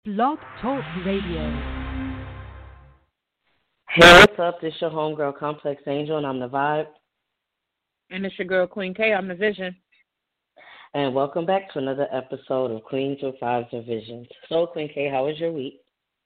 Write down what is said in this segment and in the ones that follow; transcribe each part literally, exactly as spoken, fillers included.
Blog Talk Radio. Hey, what's up? This your homegirl, Complex Angel, and I'm the Vibe. And it's your girl, Queen K. I'm the Vision. And welcome back to another episode of Queens with Vibes and Visions. So, Queen K, how was your week?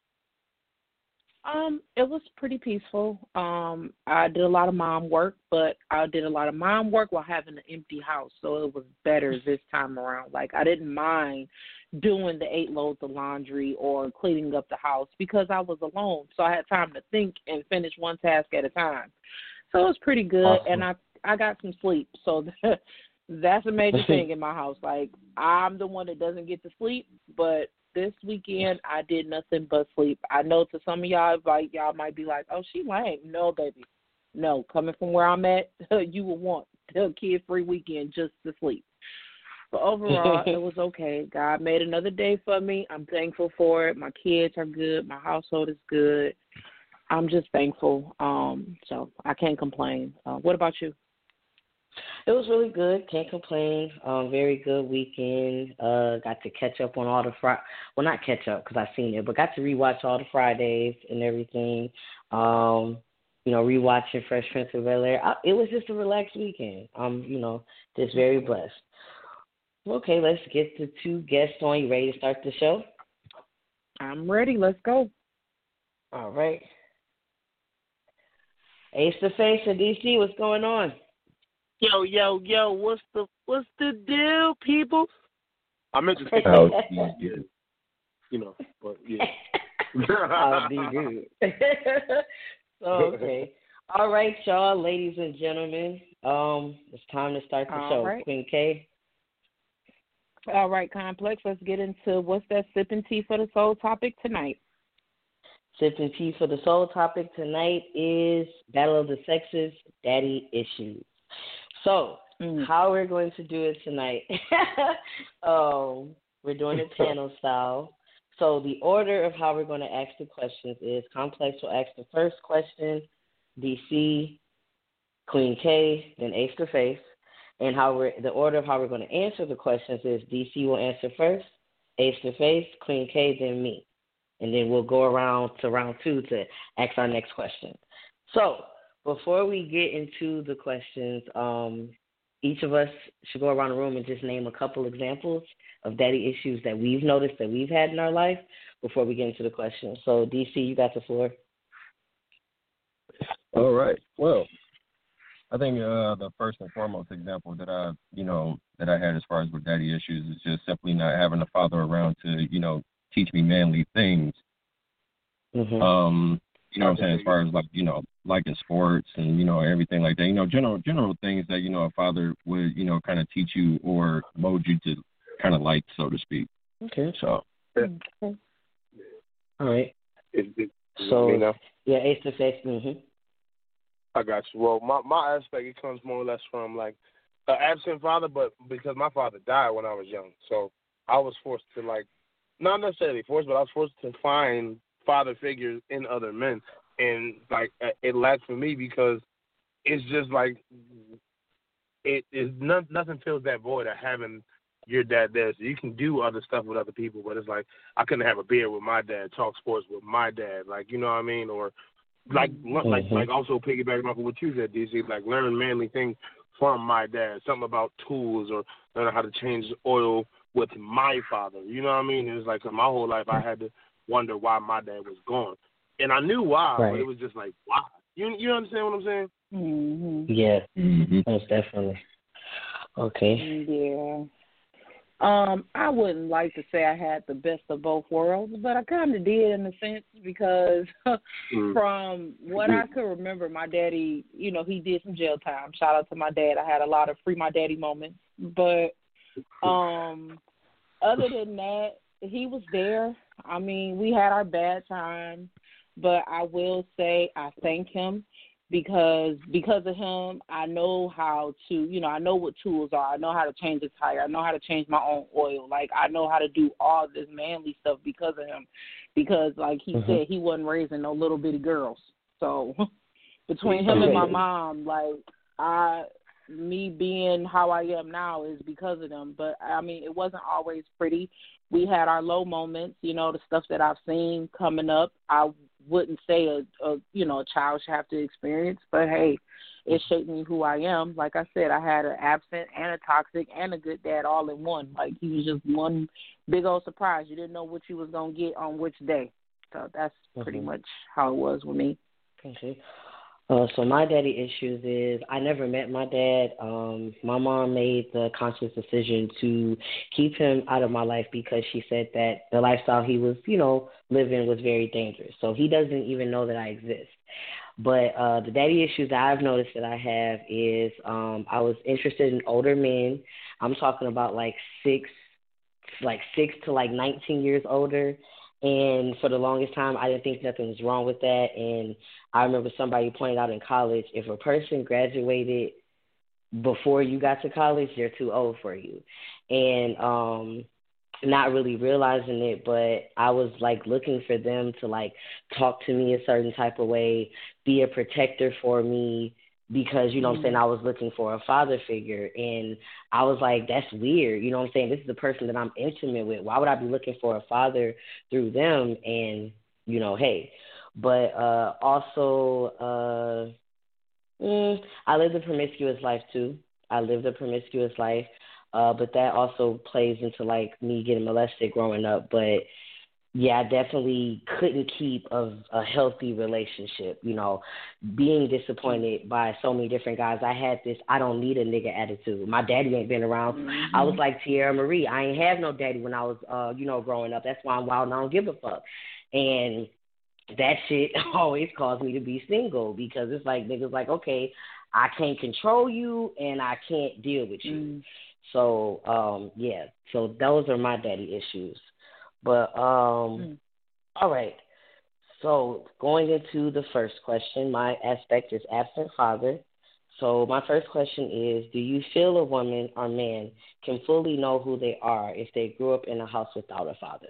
Um, it was pretty peaceful. Um, I did a lot of mom work, but I did a lot of mom work while having an empty house, so it was better this time around. Like, I didn't mind doing the eight loads of laundry or cleaning up the house because I was alone, so I had time to think and finish one task at a time. So it was pretty good, Awesome. and I I got some sleep, so that's a major thing in my house. Like, I'm the one that doesn't get to sleep, but this weekend I did nothing but sleep. I know to some of y'all, like, y'all might be like, oh, she lame. No, baby. No, coming from where I'm at, you will want a kid-free weekend just to sleep. But overall, it was okay. God made another day for me. I'm thankful for it. My kids are good. My household is good. I'm just thankful. Um, so I can't complain. Uh, what about you? It was really good. Can't complain. Um, very good weekend. Uh, got to catch up on all the Fri. Well, not catch up because I seen it, but got to rewatch all the Fridays and everything. Um, you know, rewatching Fresh Prince of Bel Air. I, it was just a relaxed weekend. Um, you know, just very blessed. Okay, let's get the two guests on. You ready to start the show? I'm ready. Let's go. All right. Ace to Face in D C, what's going on? Yo, yo, yo, what's the what's the deal, people? I meant to say Oh, yeah, yeah. You know, but yeah. I'll be good. So, okay. All right, y'all, ladies and gentlemen. Um, it's time to start the All show. right. Queen K. All right, Complex, let's get into what's that sipping tea for the soul topic tonight. Sipping tea for the soul topic tonight is Battle of the Sexes, Daddy Issues. So, Mm. how we're going to do it tonight, um, we're doing it panel style. So the order of how we're going to ask the questions is Complex will ask the first question, D C, Queen K, then Ace to Face. And how we're, the order of how we're going to answer the questions is D C will answer first, Ace to Face, Queen K, then me. And then we'll go around to round two to ask our next question. So, before we get into the questions, um, each of us should go around the room and just name a couple examples of daddy issues that we've noticed that we've had in our life before we get into the questions. So, D C, you got the floor. All right. Well, I think uh, the first and foremost example that I, you know, that I had as far as with daddy issues is just simply not having a father around to, you know, teach me manly things. Mm-hmm. Um, you know what I'm saying, as far as, like, you know, liking sports and, you know, everything like that. You know, general general things that, you know, a father would, you know, kind of teach you or mold you to kind of like, so to speak. Okay. So. Okay. All right. It, it, So, you know, yeah, Ace to Face. Mm-hmm. I got you. Well, my my aspect, it comes more or less from like an absent father, but because my father died when I was young, so I was forced to, like, not necessarily forced, but I was forced to find father figures in other men, and like it lacked for me because it's just like it is not, nothing fills that void of having your dad there. So you can do other stuff with other people, but it's like I couldn't have a beer with my dad, talk sports with my dad, like, you know what I mean, or like Mm-hmm. like like also piggybacking off of what you said, D C, like learn manly things from my dad, something about tools or learning how to change oil with my father. You know what I mean? It was like my whole life I had to wonder why my dad was gone, and I knew why, Right. but it was just like why. You you understand what I'm saying? Mm-hmm. Yeah, Mm-hmm. most definitely. Okay. Yeah. Um, I wouldn't like to say I had the best of both worlds, but I kind of did in a sense because Mm. from what I could remember, my daddy, you know, he did some jail time. Shout out to my dad. I had a lot of free my daddy moments. But um, other than that, he was there. I mean, we had our bad times, but I will say I thank him because because of him, I know how to, you know, I know what tools are. I know how to change a tire. I know how to change my own oil. Like, I know how to do all this manly stuff because of him. Because, like he Mm-hmm. said, he wasn't raising no little bitty girls. So between him and my mom, like, I, me being how I am now is because of them. But, I mean, it wasn't always pretty. we had our low moments, you know, the stuff that I've seen coming up. I wouldn't say a, a you know, a child should have to experience, but hey, it shaped me who I am. Like I said, I had an absent and a toxic and a good dad all in one. Like, he was just one big old surprise. You didn't know what you was going to get on which day. So that's mm-hmm. pretty much how it was with me. Okay. Uh, so my daddy issues is I never met my dad. Um, my mom made the conscious decision to keep him out of my life because she said that the lifestyle he was, you know, living was very dangerous. So he doesn't even know that I exist. But uh, the daddy issues that I've noticed that I have is um, I was interested in older men. I'm talking about like six, like six to like nineteen years older. And for the longest time, I didn't think nothing was wrong with that. And I remember somebody pointed out in college, if a person graduated before you got to college, they're too old for you. And um, not really realizing it, but I was like looking for them to like talk to me a certain type of way, be a protector for me, because, you know what I'm saying, I was looking for a father figure. And I was like, that's weird. You know what I'm saying? This is the person that I'm intimate with. Why would I be looking for a father through them? And, you know, hey. But uh, also, uh, mm, I lived a promiscuous life, too. I lived a promiscuous life. Uh, but that also plays into, like, me getting molested growing up. But, yeah, I definitely couldn't keep a, a healthy relationship, you know, being disappointed by so many different guys. I had this I don't need a nigga attitude. My daddy ain't been around. Mm-hmm. I was like Tierra Marie. I ain't have no daddy when I was, uh, you know, growing up. That's why I'm wild and I don't give a fuck. And that shit always caused me to be single because it's like niggas like, okay, I can't control you and I can't deal with you. Mm. So, um, yeah, so those are my daddy issues. But, um, mm. all right. So going into the first question, my aspect is absent father. So my first question is, do you feel a woman or man can fully know who they are if they grew up in a house without a father?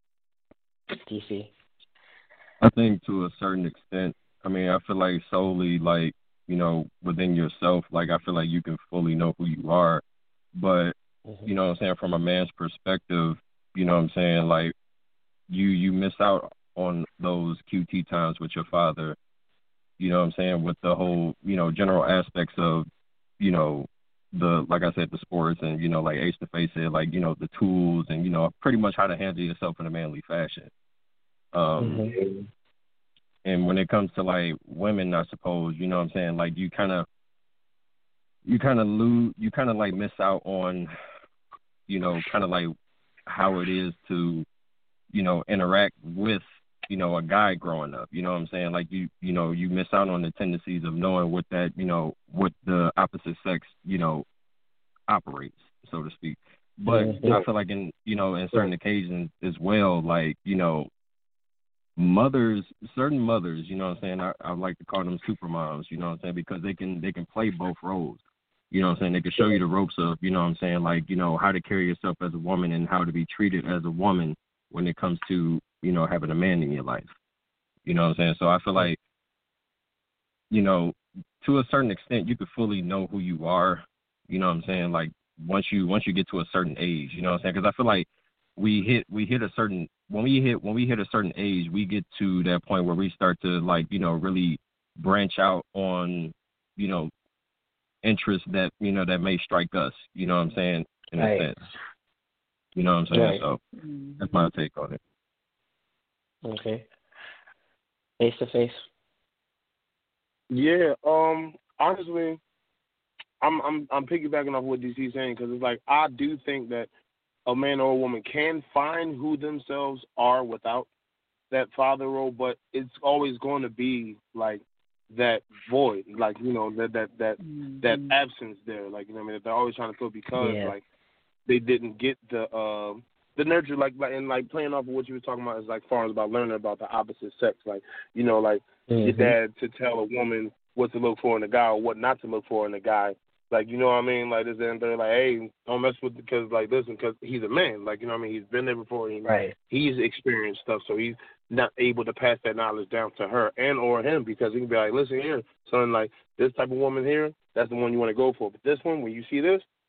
D C? I think to a certain extent. I mean, I feel like solely, like, you know, within yourself, like, I feel like you can fully know who you are. But, mm-hmm. you know what I'm saying, from a man's perspective, you know what I'm saying, like, you, you miss out on those Q T times with your father, you know what I'm saying, with the whole, you know, general aspects of, you know, the, like I said, the sports and, you know, like Ace to Face said, like, you know, the tools and, you know, pretty much how to handle yourself in a manly fashion. Um, mm-hmm. And when it comes to, like, women, I suppose, you know what I'm saying, like, you kind of, you kind of lose, you kind of, like, miss out on, you know, kind of, like, how it is to, you know, interact with, you know, a guy growing up, you know what I'm saying? Like, you, you know, you miss out on the tendencies of knowing what that, you know, what the opposite sex, you know, operates, so to speak. But mm-hmm. I feel like in, you know, in certain occasions as well, like, you know, mothers, certain mothers, you know what I'm saying, I, I like to call them super moms, you know what I'm saying, because they can, they can play both roles. You know what I'm saying? They can show you the ropes of, you know what I'm saying, like, you know, how to carry yourself as a woman and how to be treated as a woman when it comes to, you know, having a man in your life. You know what I'm saying? So I feel like, you know, to a certain extent, you could fully know who you are. You know what I'm saying? Like, once you once you get to a certain age, you know what I'm saying? Because I feel like we hit we hit a certain when we hit when we hit a certain age, we get to that point where we start to, like, you know, really branch out on, you know, interests that, you know, that may strike us. You know what I'm saying? In right. a sense. You know what I'm saying? Right. So that's my take on it. Okay. Face to face. Yeah. Um. Honestly, I'm I'm I'm piggybacking off what D C is saying because it's like I do think that a man or a woman can find who themselves are without that father role, but it's always going to be like that void, like, you know, that that that mm-hmm. that absence there, like, you know what I mean, that they're always trying to fill because yeah. like they didn't get the uh, the nurture, like, and like playing off of what you were talking about is like far as about learning about the opposite sex, like, you know, like mm-hmm. your dad to tell a woman what to look for in a guy or what not to look for in a guy, like, you know what I mean, like this and they're like, hey, don't mess with because like listen, because he's a man, like, you know what I mean, he's been there before, he, right? He's experienced stuff, so he's not able to pass that knowledge down to her and or him because he can be like, listen here, son, like this type of woman here, that's the one you want to go for. But this one, when you see this,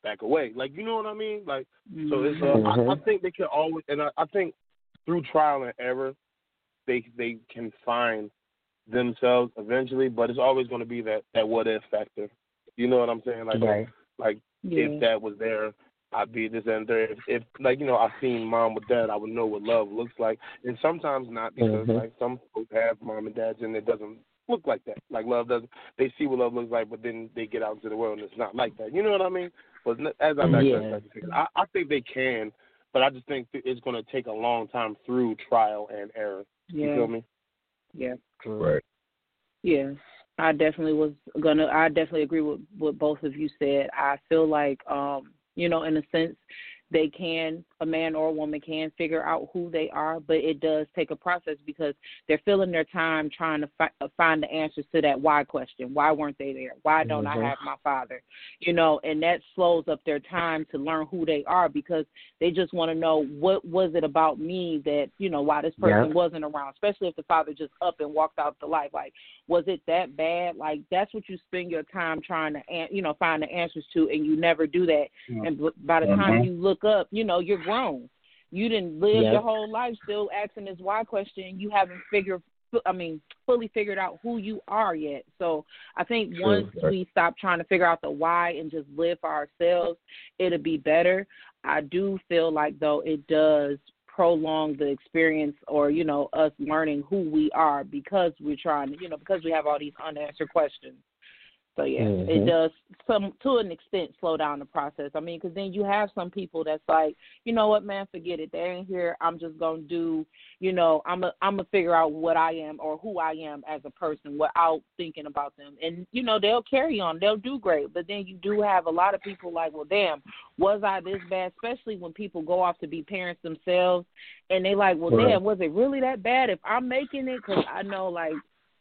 back away. Like, you know what I mean? Like, so it's uh, Mm-hmm. I, I think they can always, and I, I think through trial and error, they they can find themselves eventually, but it's always going to be that, that what if factor. You know what I'm saying? Like, Right. like Yeah. if that was there, I'd be this and there. If, if like you know, I've seen mom with dad, I would know what love looks like. And sometimes not because Mhm. like some folks have mom and dads and it doesn't look like that. Like love doesn't. They see what love looks like, but then they get out into the world and it's not like that. You know what I mean? But as I Yeah. I, I think they can, but I just think it's going to take a long time through trial and error. Yeah. You feel me? Yeah. Right. Yeah. I definitely was gonna I definitely agree with what both of you said. I feel like um, you know, in a sense they can, a man or a woman can figure out who they are, but it does take a process because they're filling their time trying to fi- find the answers to that why question. Why weren't they there? Why don't Mhm. I have my father? You know, and that slows up their time to learn who they are because they just want to know what was it about me that, you know, why this person Yeah. wasn't around, especially if the father just up and walked out the life. Like, was it that bad? Like, that's what you spend your time trying to, an- you know, find the answers to, and you never do that. Yeah. And b- by the time you look up, you know, you're grown. You didn't live Yep. your whole life still asking this why question. You haven't figured, I mean, fully figured out who you are yet. So I think True. once Right. we stop trying to figure out the why and just live for ourselves, it'll be better. I do feel like, though, it does prolong the experience or, you know, us learning who we are because we're trying to, you know, because we have all these unanswered questions. So, yeah, Mhm. it does, some to an extent, slow down the process. I mean, because then you have some people that's like, you know what, man, forget it. They ain't here. I'm just going to do, you know, I'm a, I'm going to figure out what I am or who I am as a person without thinking about them. And, you know, they'll carry on. They'll do great. But then you do have a lot of people like, well, damn, was I this bad? Especially when people go off to be parents themselves. And they like, well, Right. damn, was it really that bad if I'm making it? Because I know, like,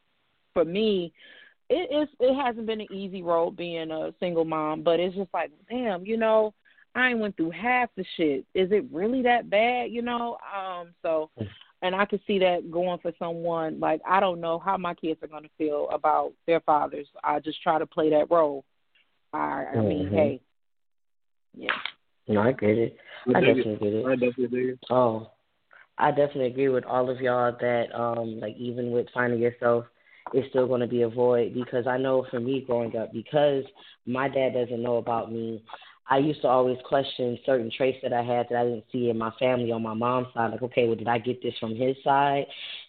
for me, It is. It hasn't been an easy road being a single mom, but it's just like, damn, you know, I ain't went through half the shit. Is it really that bad, you know? Um, so, and I could see that going for someone like I don't know how my kids are going to feel about their fathers. I just try to play that role. I, I mean, Mhm. hey, yeah, No, I get it. I I dig definitely get it. I definitely dig it. Oh, I definitely agree with all of y'all that um like even with finding yourself, it's still going to be a void because I know for me growing up, because my dad doesn't know about me, I used to always question certain traits that I had that I didn't see in my family on my mom's side. Like, okay, well, did I get this from his side?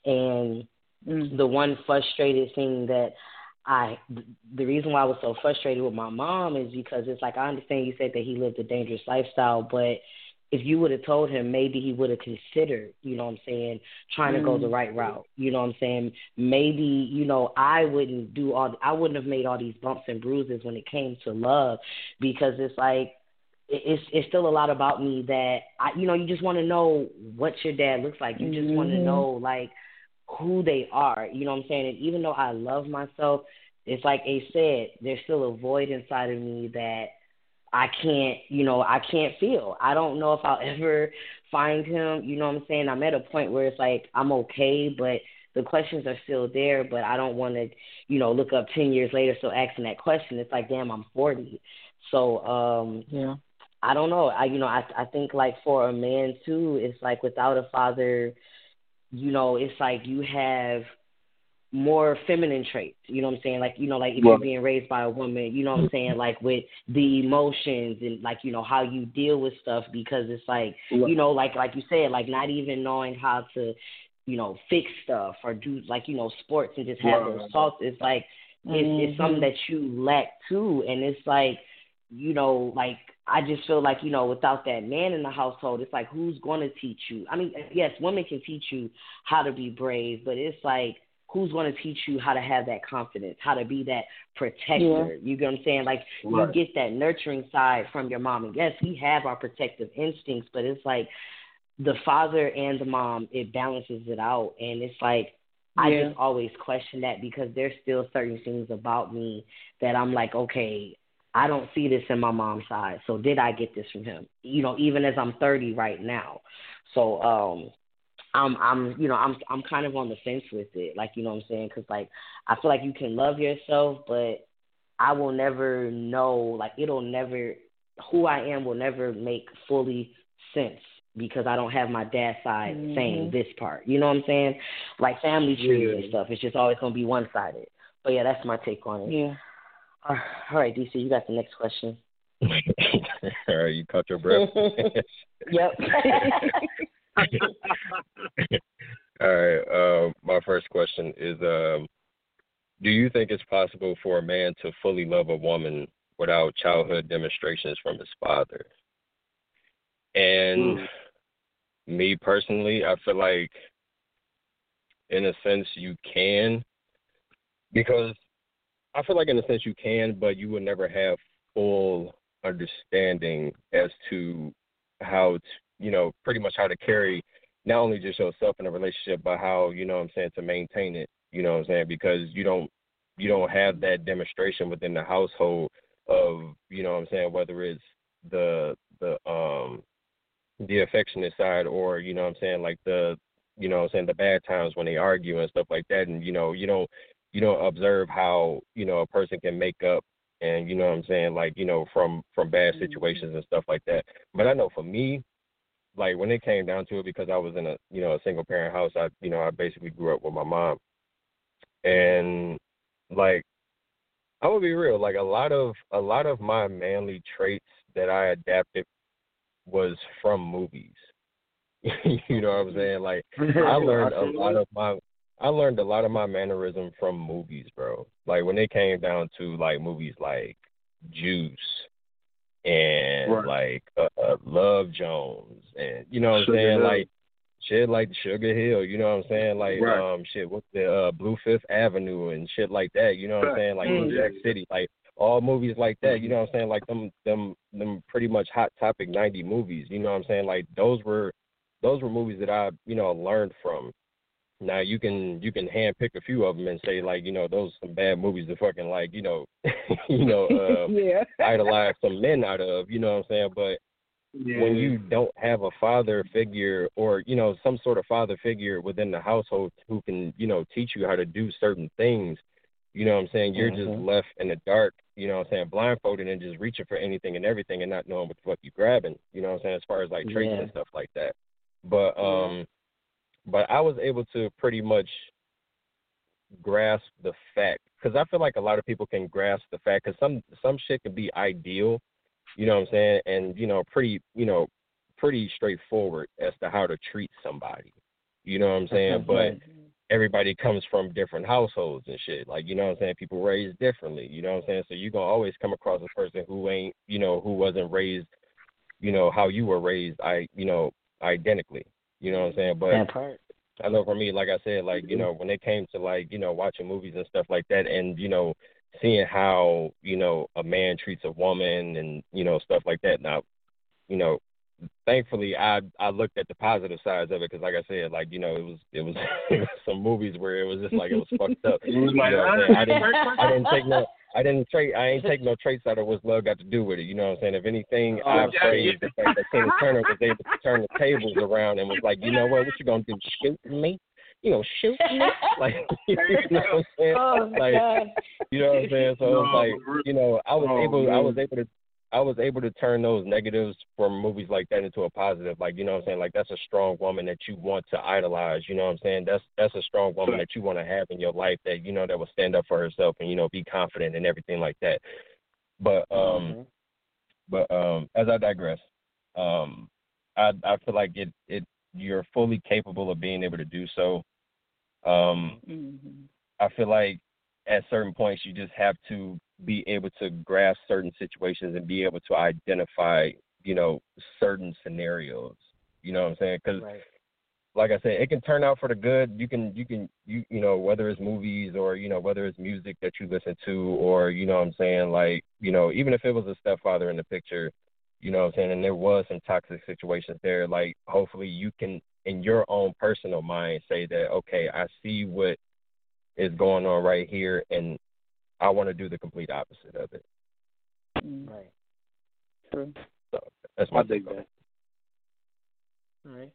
And mm. the one frustrated thing that I, the reason why I was so frustrated with my mom is because it's like, I understand you said that he lived a dangerous lifestyle, but if you would have told him, maybe he would have considered, you know what I'm saying, trying to go the Mm. right route. You know what I'm saying? Maybe, you know, I wouldn't do all, I wouldn't have made all these bumps and bruises when it came to love, because it's like, it- it's it's still a lot about me that I, you know, you just want to know what your dad looks like. You just want to Mhm. know like who they are. You know what I'm saying? And even though I love myself, it's like Ace said, there's still a void inside of me that I can't, you know, I can't feel. I don't know if I'll ever find him. You know what I'm saying? I'm at a point where it's like I'm okay, but the questions are still there. But I don't want to, you know, look up ten years later still asking that question. It's like, damn, I'm forty. So um, Yeah. I don't know. I, you know, I I think like for a man too, it's like without a father, you know, it's like you have more feminine traits, you know what I'm saying? Like, you know, like if you're Right. being raised by a woman, you know what I'm saying? Like with the emotions and like, you know, how you deal with stuff, because it's like, Right. you know, like, like you said, like not even knowing how to, you know, fix stuff or do like, you know, sports and just have Right. those thoughts. It's like, it's, it's something Mhm. that you lack too. And it's like, you know, like, I just feel like, you know, without that man in the household, it's like, who's going to teach you? I mean, yes, women can teach you how to be brave, but it's like, who's going to teach you how to have that confidence, how to be that protector? You get what I'm saying? Like, you Right. get that nurturing side from your mom. And yes, we have our protective instincts, but it's like the father and the mom, it balances it out. And it's like, I Yeah. just always question that, because there's still certain things about me that I'm like, okay, I don't see this in my mom's side. So did I get this from him? You know, even as I'm thirty right now. So, um, I'm, I'm, you know, I'm, I'm kind of on the fence with it. Like, you know what I'm saying? Because, like, I feel like you can love yourself, but I will never know, like, it'll never who I am will never make fully sense because I don't have my dad's side Mm-hmm. saying this part. You know what I'm saying? Like family trees Yeah. and stuff. It's just always gonna be one sided. But yeah, that's my take on it. Yeah. All right, D C, you got the next question. All right, you caught your breath. Yep. All right. Um, my first question is: um, do you think it's possible for a man to fully love a woman without childhood demonstrations from his father? And Mm. me personally, I feel like, in a sense, you can, because I feel like, in a sense, you can, but you will never have full understanding as to how to, you know, pretty much how to carry not only just yourself in a relationship, but how, you know what I'm saying, to maintain it, you know what I'm saying, because you don't, you don't have that demonstration within the household of, you know what I'm saying, whether it's the, the, um, the affectionate side or, you know what I'm saying, like the, you know what I'm saying, the bad times when they argue and stuff like that. And, you know, you don't, you don't observe how, you know, a person can make up and, you know what I'm saying, like, you know, from, from bad situations and stuff like that. But I know for me, like when it came down to it, because I was in a, you know, a single parent house, I, you know, I basically grew up with my mom. And like, I would be real, like a lot of, a lot of my manly traits that I adapted was from movies. You know what I'm saying? Like I learned a lot of my I learned a lot of my mannerism from movies, bro. Like when it came down to like movies like Juice and Right. like uh, uh, Love Jones and you know what I'm Sugar saying? Hill. Like shit like Sugar Hill, you know what I'm saying? Like Right. um shit what's the uh, Blue Fifth Avenue and shit like that, you know what I'm saying? Like Mm. New Jack City, like all movies like that, you know what I'm saying? Like them them them pretty much hot topic ninety movies, you know what I'm saying? Like those were those were movies that I, you know, learned from. Now you can you can hand pick a few of them and say like, you know, those are some bad movies to fucking like, you know, you know, uh, Yeah. idolize some men out of, you know what I'm saying? But Yeah. when you don't have a father figure or, you know, some sort of father figure within the household who can, you know, teach you how to do certain things, you know what I'm saying? You're just Mhm. left in the dark, you know what I'm saying, blindfolded and just reaching for anything and everything and not knowing what the fuck you're grabbing, you know what I'm saying, as far as like traits Yeah. and stuff like that. But um but I was able to pretty much grasp the fact, because I feel like a lot of people can grasp the fact, because some some shit can be ideal, you know what I'm saying, and you know pretty you know pretty straightforward as to how to treat somebody, you know what I'm saying, but Right. everybody comes from different households and shit, like you know what I'm saying, people raised differently, you know what I'm saying, so you're gonna always come across a person who ain't you know who wasn't raised, you know how you were raised, I you know identically, you know what I'm saying, but That part. I know for me, like I said, like, you know, when it came to like, you know, watching movies and stuff like that and, you know, seeing how, you know, a man treats a woman and, you know, stuff like that. Now, you know, thankfully I I looked at the positive sides of it because like I said, like, you know, it was it was, it was some movies where it was just like it was fucked up. It was You like, know what I'm saying? I didn't I didn't take no I didn't trait I ain't take no traits out of what's love got to do with it, you know what I'm saying? If anything, Oh, I yeah, praised yeah. the fact that Tina Turner was able to turn the tables around and was like, you know what, what you gonna do? Shoot me? You know, shoot me? Like you know what I'm saying? Oh Like God. you know what I'm saying? So No, it's like, you know, I was oh, able I man. was able to I was able to turn those negatives from movies like that into a positive. Like, you know what I'm saying? Like, that's a strong woman that you want to idolize. You know what I'm saying? That's that's a strong woman that you want to have in your life that, you know, that will stand up for herself and, you know, be confident and everything like that. But, um, Mhm. but um, as I digress, um, I I feel like it, it you're fully capable of being able to do so. Um, Mm-hmm. I feel like at certain points you just have to be able to grasp certain situations and be able to identify, you know, certain scenarios. You know what I'm saying? Because, Right. like I said, it can turn out for the good. You can, you can, you, you know, whether it's movies or you know, whether it's music that you listen to, or you know what I'm saying, like, you know, even if it was a stepfather in the picture, you know what I'm saying, and there was some toxic situations there. Like, hopefully, you can, in your own personal mind, say that, okay, I see what is going on right here, and I want to do the complete opposite of it. Right. True. So that's my I dig take on that. it. All right.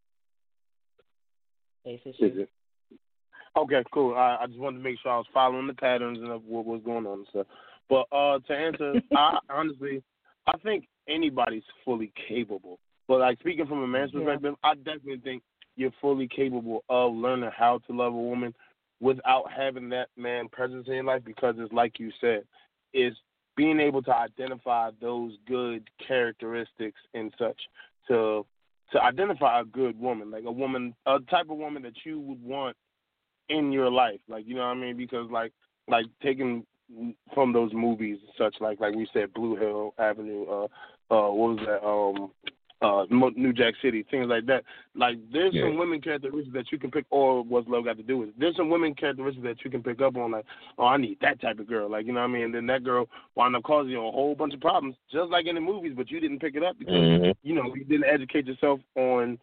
Ace is Is it? Okay, cool. I, I just wanted to make sure I was following the patterns and of what was going on and stuff. But uh, to answer, I honestly, I think anybody's fully capable. But like speaking from a man's Yeah. perspective, I definitely think you're fully capable of learning how to love a woman without having that man presence in your life, because it's like you said, it's being able to identify those good characteristics and such to to identify a good woman, like a woman, a type of woman that you would want in your life, like, you know what I mean? Because like like taking from those movies and such, like like we said, Blue Hill Avenue, uh, uh, what was that? Um, uh, Mo- New Jack City, things like that. Like there's Yeah. some women characteristics that you can pick, or what's love got to do with it. There's some women characteristics that you can pick up on, like, oh, I need that type of girl, like, you know what I mean? And then that girl wound up causing you a whole bunch of problems, just like in the movies, but you didn't pick it up because Mhm. you know you didn't educate yourself on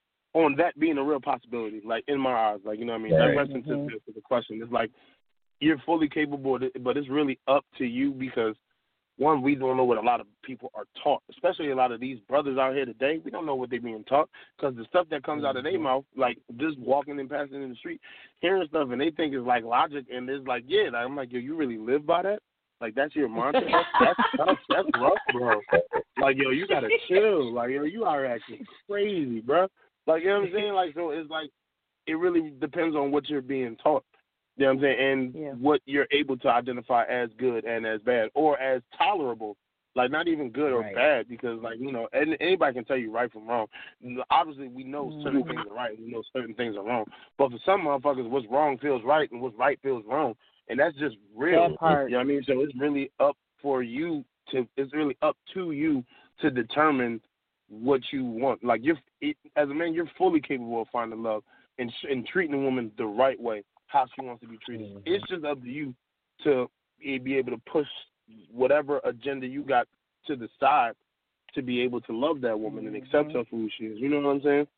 on that being a real possibility. Like in my eyes, like, you know what I mean? Right. Digressing to, the, to the question, it's like you're fully capable of it, but it's really up to you because. One, we don't know what a lot of people are taught, especially a lot of these brothers out here today. We don't know what they're being taught because the stuff that comes out of their mouth, like just walking and passing in the street, hearing stuff, and they think it's like logic, and it's like, yeah, like, I'm like, yo, you really live by that? Like, that's your mantra? That's, that's tough. That's rough, bro. Like, yo, you got to chill. Like, yo, you are acting crazy, bro. Like, you know what I'm saying? Like, so it's like, it really depends on what you're being taught. You know what I'm saying? And Yeah. what you're able to identify as good and as bad, or as tolerable. Like, not even good or Right. bad, because, like, you know, and anybody can tell you right from wrong. Obviously, we know certain things are right and we know certain things are wrong. But for some motherfuckers, what's wrong feels right and what's right feels wrong. And that's just real. That part. You know what I mean? So it's really up for you to, it's really up to you to determine what you want. Like, you're, it, as a man, you're fully capable of finding love and, and treating a woman the right way, how she wants to be treated. Mhm. It's just up to you to be able to push whatever agenda you got to the side to be able to love that woman and accept her for who she is. You know what I'm saying?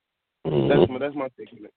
Mhm. That's my that's my take on it.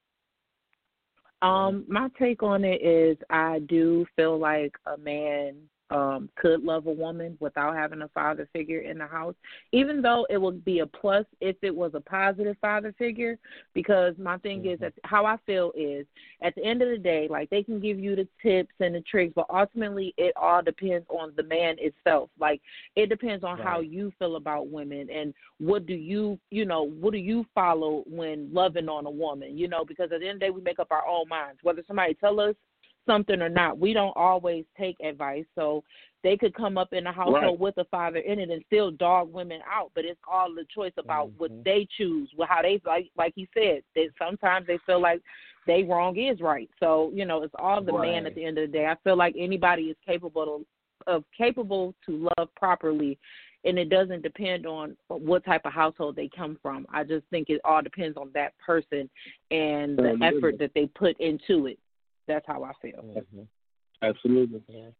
Um, my take on it is I do feel like a man um could love a woman without having a father figure in the house, even though it would be a plus if it was a positive father figure, because my thing is that how I feel is at the end of the day, like, they can give you the tips and the tricks, but ultimately it all depends on the man itself. Like, it depends on how Right. you feel about women and what do you, you know, what do you follow when loving on a woman, you know, because at the end of the day we make up our own minds, whether somebody tell us something or not. We don't always take advice, so they could come up in a household Right. with a father in it and still dog women out, but it's all the choice about Mhm. what they choose, well, how they, like like he said, they sometimes they feel like they wrong is right. So, you know, it's all the man Right. at the end of the day. I feel like anybody is capable of, of capable to love properly, and it doesn't depend on what type of household they come from. I just think it all depends on that person and the Absolutely. effort that they put into it. That's how I feel. Mhm. Absolutely. Yeah.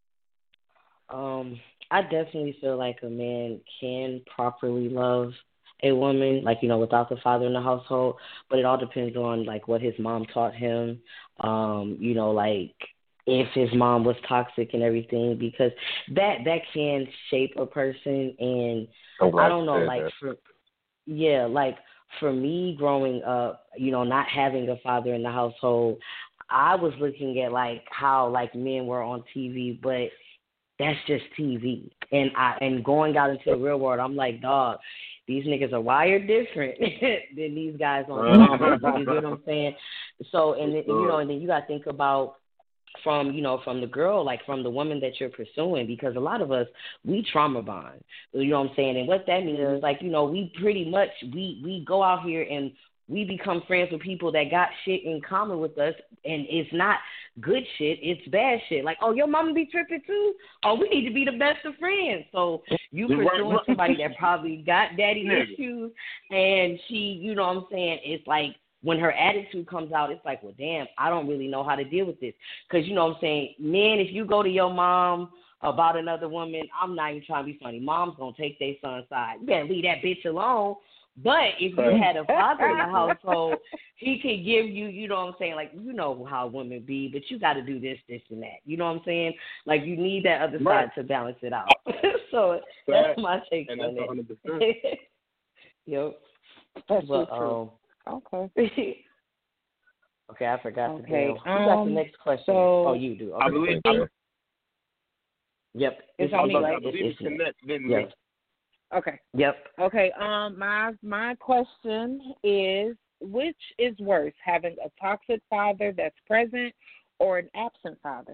Um, I definitely feel like a man can properly love a woman, like, you know, without the father in the household, but it all depends on, like, what his mom taught him, um, you know, like, if his mom was toxic and everything, because that, that can shape a person, and I'm glad I don't you know, said like, that. for, yeah, like, for me growing up, you know, not having a father in the household, I was looking at, like, how, like, men were on T V, but that's just T V. And I and going out into the real world, I'm like, dog, these niggas are wired different than these guys on T V. You get what I'm saying? So, and then, you know, and then you got to think about from, you know, from the girl, like from the woman that you're pursuing, because a lot of us, we trauma bond. You know what I'm saying? And what that means is, like, you know, we pretty much, we, we go out here and we become friends with people that got shit in common with us, and it's not good shit, it's bad shit. Like, oh, your mama be tripping too? Oh, we need to be the best of friends. So you Right, pursuing right. somebody that probably got daddy Nigga. issues, and she, you know what I'm saying, it's like, when her attitude comes out, it's like, well, damn, I don't really know how to deal with this. Because, you know what I'm saying, man, if you go to your mom about another woman, I'm not even trying to be funny, mom's going to take their son's side. You better leave that bitch alone. But if you had a father in the household, he could give you, you know what I'm saying, like, you know how women be, but you got to do this, this, and that. You know what I'm saying? Like, you need that other Right. side to balance it out. So that's my take And on that's it. one hundred percent. Yep. That's But, so true. um, Okay. okay, I forgot Okay, the damn. Who got the um, next question? so- oh, you do. I Okay. believe I, Yep. It's I on was me, about to say, I right? believe It's, it's it's Connect, didn't yes. we? Okay. Yep. Okay. Um, my my question is, which is worse, having a toxic father that's present or an absent father?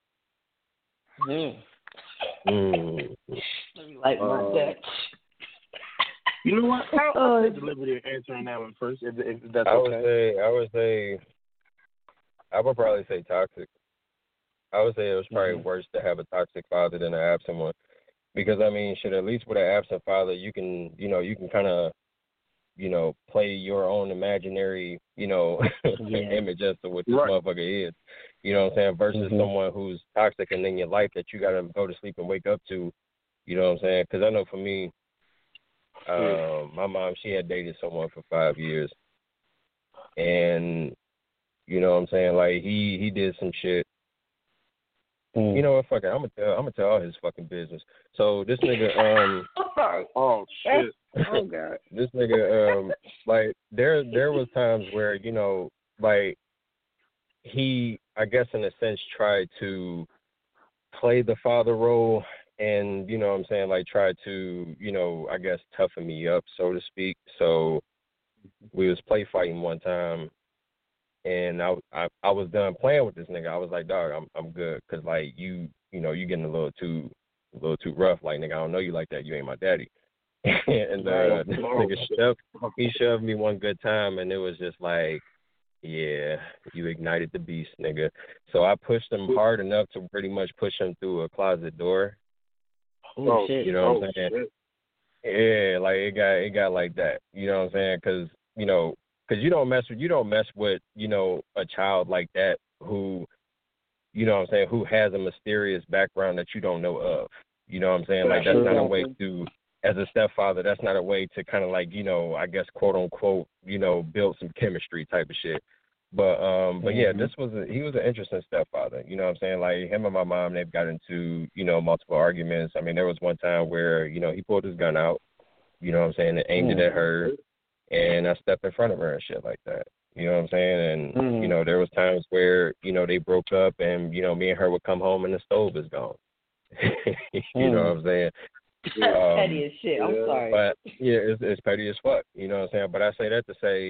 Mm. Mm. Let me light my Uh, Dutch. You know what? I'll, Uh, I'll take the liberty of answering that one first, if, if that's I would okay. say, I would say, I would probably say toxic. I would say it was probably Mhm. worse to have a toxic father than an absent one, because I mean, shit. At least with an absent father, you can, you know, you can kind of, you know, play your own imaginary, you know, Yeah. image as to what this Right. motherfucker is. You know what I'm saying? Versus Mhm. someone who's toxic and in your life that you gotta go to sleep and wake up to. You know what I'm saying? Because I know for me, um, my mom, she had dated someone for five years, and you know what I'm saying? Like he he did some shit. Mm. You know what? Fuck it. I'm gonna tell. I'm gonna tell all his fucking business. So this nigga, um, Oh, shit. Oh God. this nigga, um, like there there was times where you know, like he, I guess in a sense, tried to play the father role, and you know what I'm saying, like try to, you know, I guess toughen me up, so to speak. So we was play fighting one time, and I, I I was done playing with this nigga. I was like, dog, I'm I'm good, cause like you you know you getting a little too a little too rough. Like nigga, I don't know you like that. You ain't my daddy. And uh, this nigga shoved he shoved me one good time, and it was just like, yeah, you ignited the beast, nigga. So I pushed him hard enough to pretty much push him through a closet door. Oh, Oh, shit. You know what oh, I'm saying? shit. Yeah, like it got it got like that. You know what I'm saying? Because you know, because you don't mess with you don't mess with you know a child like that who, you know what I'm saying, who has a mysterious background that you don't know of. You know what I'm saying? Like that's not a way to, as a stepfather, that's not a way to kind of like, you know, I guess quote unquote, you know, build some chemistry type of shit. But um, but yeah, Mhm. this was a, he was an interesting stepfather. You know what I'm saying? Like him and my mom, they've got into, you know, multiple arguments. I mean, there was one time where, you know, he pulled his gun out, you know what I'm saying, and aimed it at her, and I stepped in front of her and shit like that. You know what I'm saying? And Mhm. you know, there was times where, you know, they broke up, and you know, me and her would come home and the stove is gone. You know what I'm saying? That's Um, petty as shit. I'm sorry. But yeah, it's, it's petty as fuck. You know what I'm saying? But I say that to say,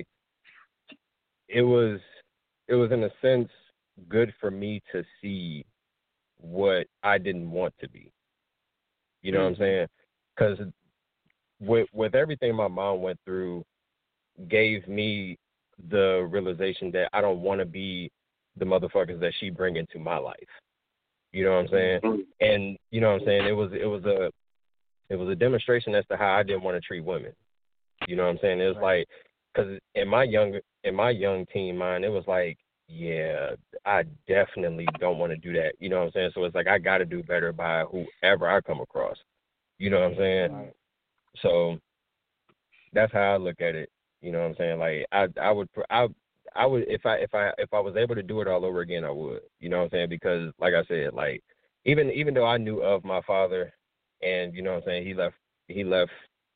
it was it was in a sense good for me to see what I didn't want to be. You know what I'm saying? Because with with everything my mom went through, gave me the realization that I don't want to be the motherfuckers that she bring into my life. You know what I'm saying? And you know what I'm saying? It was it was a it was a demonstration as to how I didn't want to treat women. You know what I'm saying? It was like, because in my young in my young teen mind, it was like, yeah, I definitely don't want to do that. You know what I'm saying? So it's like I got to do better by whoever I come across. You know what I'm saying? Right. So that's how I look at it. You know what I'm saying? Like I I would I I would if I if I if I was able to do it all over again, I would. You know what I'm saying? Because like I said, like even even though I knew of my father, and you know what I'm saying, he left he left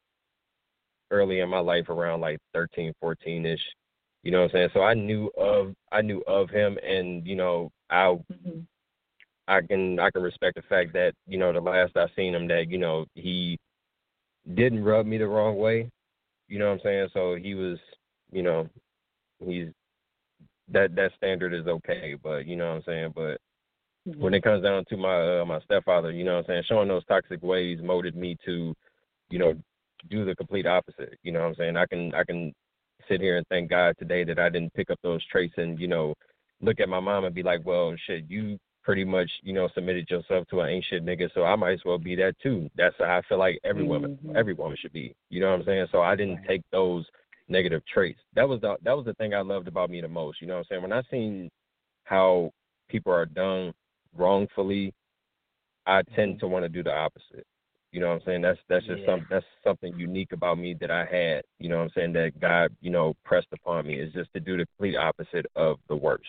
early in my life around like thirteen, fourteen ish. You know what I'm saying? So I knew of I knew of him, and you know I Mm-hmm. I can I can respect the fact that, you know, the last I seen him, that, you know, he didn't rub me the wrong way. You know what I'm saying? So he was, you know, he's that that standard is okay, but you know what I'm saying? But Mm-hmm. when it comes down to my uh, my stepfather, you know what I'm saying, showing those toxic ways molded me to, you know, do the complete opposite. You know what I'm saying? I can I can sit here and thank God today that I didn't pick up those traits and, you know, look at my mom and be like, well, shit, you pretty much, you know, submitted yourself to an ain't shit nigga, so I might as well be that too. That's how I feel like every woman Mm-hmm. every woman should be. You know what I'm saying? So I didn't take those negative traits. That was the that was the thing I loved about me the most. You know what I'm saying? When I seen how people are done wrongfully, I tend to want to do the opposite. You know what I'm saying? That's that's just Yeah. some that's something unique about me that I had. You know what I'm saying? That God, you know, pressed upon me, is just to do the complete opposite of the worst.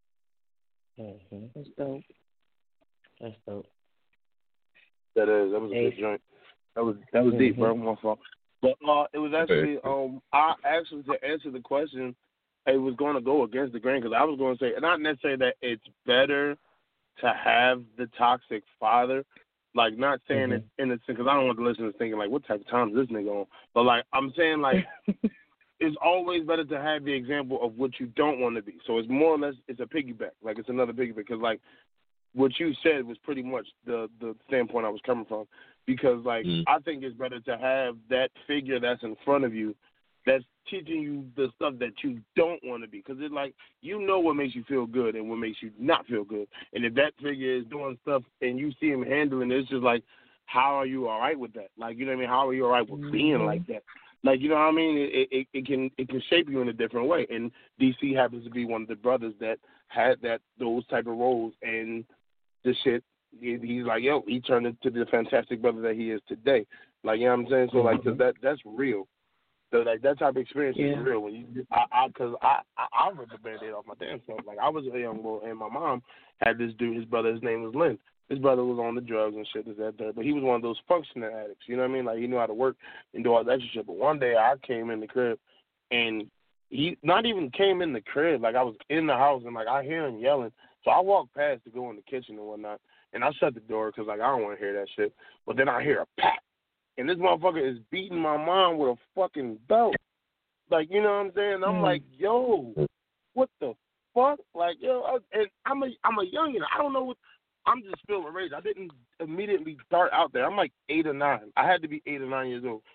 Mm-hmm. That's dope. That's dope. That is. That was a Hey. good joint. That was that was deep, bro. My fault. But uh, it was actually um, I actually to answer the question, it was going to go against the grain because I was going to say, not necessarily that it's better to have the toxic father, Like, not saying mm-hmm. it's innocent, because I don't want the listeners thinking, like, what type of time is this nigga on? But, like, I'm saying, like, it's always better to have the example of what you don't want to be. So it's more or less, it's a piggyback. Like, it's another piggyback. Because, like, what you said was pretty much the, the standpoint I was coming from. Because, like, mm. I think it's better to have that figure that's in front of you that's teaching you the stuff that you don't want to be. Because, it's like, you know what makes you feel good and what makes you not feel good. And if that figure is doing stuff and you see him handling it, it's just like, how are you all right with that? Like, you know what I mean? How are you all right with mm-hmm. being like that? Like, you know what I mean? It, it it can it can shape you in a different way. And D C happens to be one of the brothers that had that those type of roles. And the shit, he, he's like, yo, he turned into the fantastic brother that he is today. Like, you know what I'm saying? So, like, cause that that's real. So, like, that type of experience yeah. is real. When you, I, I, cause I, I, I ripped the Band-Aid off my damn self. Like, I was a young boy, and my mom had this dude, his brother, his name was Lynn. His brother was on the drugs and shit, this, that, that, but he was one of those functioning addicts, you know what I mean? Like, he knew how to work and do all that shit. But one day I came in the crib, and he not even came in the crib. Like, I was in the house, and, like, I hear him yelling. So I walked past to go in the kitchen and whatnot, and I shut the door because, like, I don't want to hear that shit. But then I hear a pat, and this motherfucker is beating my mom with a fucking belt. Like, you know what I'm saying? I'm mm. like, yo, what the fuck? Like, yo, I, and I'm a, I'm a youngin'. I don't know what. I'm just feeling rage. I didn't immediately dart out there. I'm like eight or nine. I had to be eight or nine years old.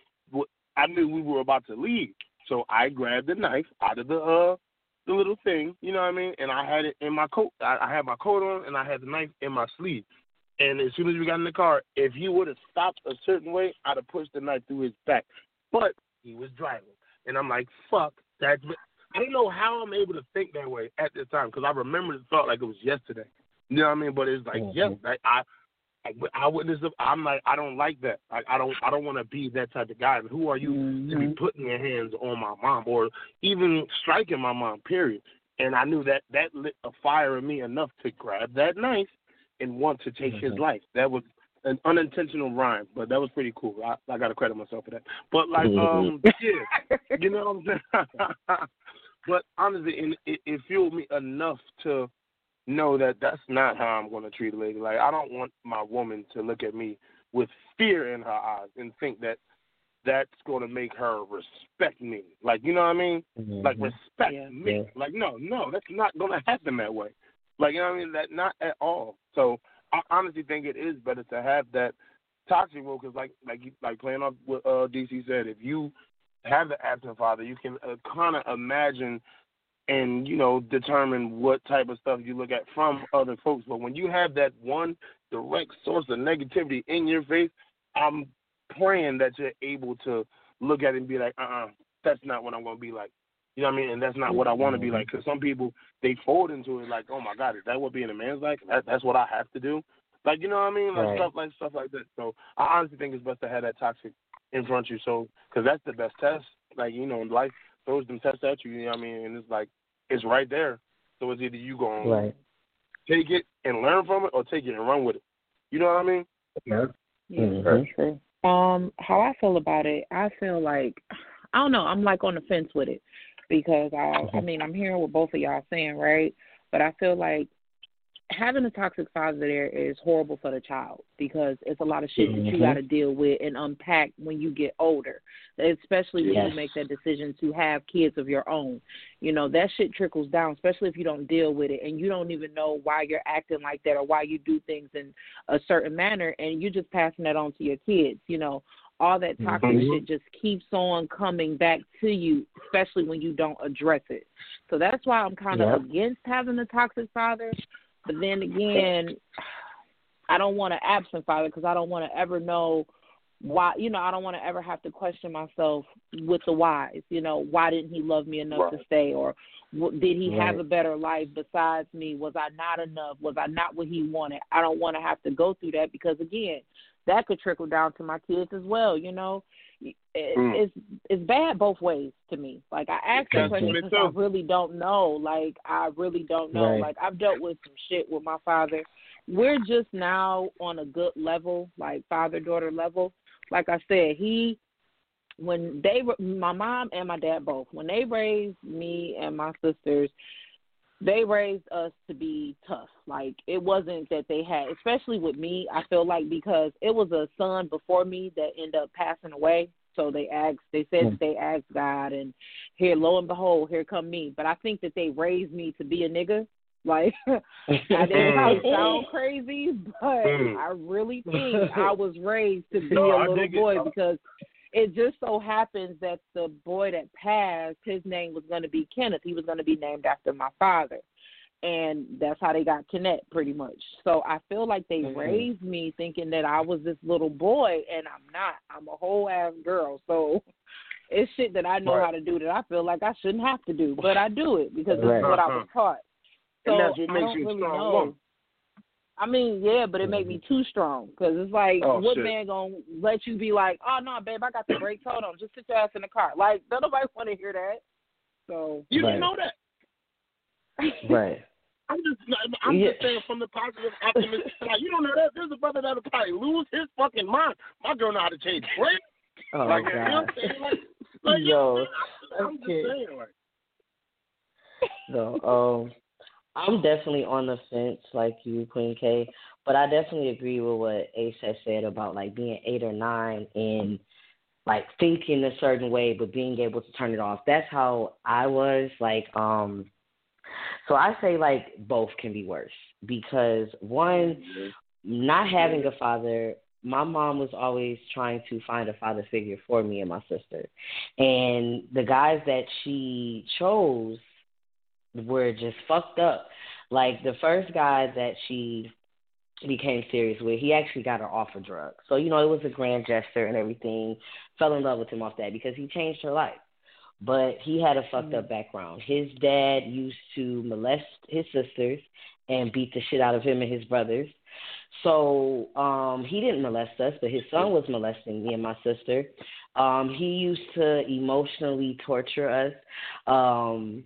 I knew we were about to leave, so I grabbed the knife out of the uh the little thing, you know what I mean? And I had it in my coat. I, I had my coat on, and I had the knife in my sleeve. And as soon as we got in the car, if he would have stopped a certain way, I'd have pushed the knife through his back. But he was driving, and I'm like, fuck that. I don't know how I'm able to think that way at this time, because I remember the thought like it was yesterday. You know what I mean? But it's like, mm-hmm. yeah, like, I, I, I witnessed it. I'm like, I don't like that. Like, I don't, I don't want to be that type of guy. Who are you mm-hmm. to be putting your hands on my mom or even striking my mom? Period. And I knew that that lit a fire in me enough to grab that knife and want to take mm-hmm. his life. That was an unintentional rhyme, but that was pretty cool. I, I got to credit myself for that. But like, um, yeah, you know what I'm saying? But honestly, and it, it fueled me enough to know that that's not how I'm going to treat a lady. Like, I don't want my woman to look at me with fear in her eyes and think that that's going to make her respect me. Like, you know what I mean? Mm-hmm. Like, respect yeah. me. Yeah. Like, no, no, that's not going to happen that way. Like, you know what I mean? That not at all. So I honestly think it is better to have that toxic role, because like, like, like playing off what uh, D C said, if you have the absent father, you can uh, kind of imagine and, you know, determine what type of stuff you look at from other folks. But when you have that one direct source of negativity in your face, I'm praying that you're able to look at it and be like, uh-uh, that's not what I'm going to be like. You know what I mean? And that's not what I want to be like. Because some people, they fold into it like, oh, my God, is that what being a man's like? That, that's what I have to do? Like, you know what I mean? Like, right. stuff like stuff like that. So I honestly think it's best to have that toxic in front of you. So, because that's the best test. Like, you know, life throws them tests at you, you know what I mean? And it's like, it's right there. So it's either you going right. to take it and learn from it or take it and run with it. You know what I mean? Yeah. Yeah, mm-hmm. for sure. Um, how I feel about it, I feel like, I don't know, I'm like on the fence with it because, I, mm-hmm. I mean, I'm hearing what both of y'all saying, right? But I feel like having a toxic father there is horrible for the child because it's a lot of shit mm-hmm. that you got to deal with and unpack when you get older, especially when yes. you make that decision to have kids of your own. You know, that shit trickles down, especially if you don't deal with it and you don't even know why you're acting like that or why you do things in a certain manner, and you're just passing that on to your kids. You know, all that toxic mm-hmm. shit just keeps on coming back to you, especially when you don't address it. So that's why I'm kind of yep. against having a toxic father. But then again, I don't want an absent father because I don't want to ever know why, you know, I don't want to ever have to question myself with the whys. You know, why didn't he love me enough right. to stay? Or did he right. have a better life besides me? Was I not enough? Was I not what he wanted? I don't want to have to go through that because, again, that could trickle down to my kids as well, you know. It, mm. It's it's bad both ways to me. Like, I ask that question because I really don't know. Like, I really don't know. Right. Like, I've dealt with some shit with my father. We're just now on a good level, like father-daughter level. Like I said, he, when they, my mom and my dad both, when they raised me and my sisters, they raised us to be tough. Like, it wasn't that they had, especially with me, I feel like because it was a son before me that ended up passing away. So they asked, they said that they asked God, and here, lo and behold, here come me. But I think that they raised me to be a nigga. Like, I didn't probably sound crazy, but I really think I was raised to be no, a little boy it. because it just so happens that the boy that passed, his name was going to be Kenneth. He was going to be named after my father. And that's how they got Kenneth, pretty much. So I feel like they mm-hmm. raised me thinking that I was this little boy, and I'm not. I'm a whole-ass girl. So it's shit that I know right. how to do that I feel like I shouldn't have to do. But I do it because right. this is what I was taught. So and that's what I makes don't you really strong know. woman. I mean, yeah, but it made me too strong because it's like, oh, what shit. man gonna let you be like, oh no, babe, I got the brakes. Hold on, just sit your ass in the car. Like, don't nobody want to hear that. So you right. didn't know that, right? I'm just, I'm yeah. just saying from the positive, optimistic side. You don't know that there's a brother that'll probably lose his fucking mind. My girl know how to change brakes. Oh like, God. You know what I'm saying? Like, like, Yo, I'm, I'm just saying, like. No, um. I'm definitely on the fence like you, Queen K, but I definitely agree with what Ace has said about like being eight or nine and like thinking a certain way but being able to turn it off. That's how I was. Like, um so I say like both can be worse because one, not having a father, my mom was always trying to find a father figure for me and my sister. And the guys that she chose were just fucked up. Like, the first guy that she became serious with, he actually got her off of drugs. So, you know, it was a grand gesture and everything. Fell in love with him off that because he changed her life. But he had a fucked up background. His dad used to molest his sisters and beat the shit out of him and his brothers. So um, he didn't molest us, but his son was molesting me and my sister. Um, he used to emotionally torture us. Um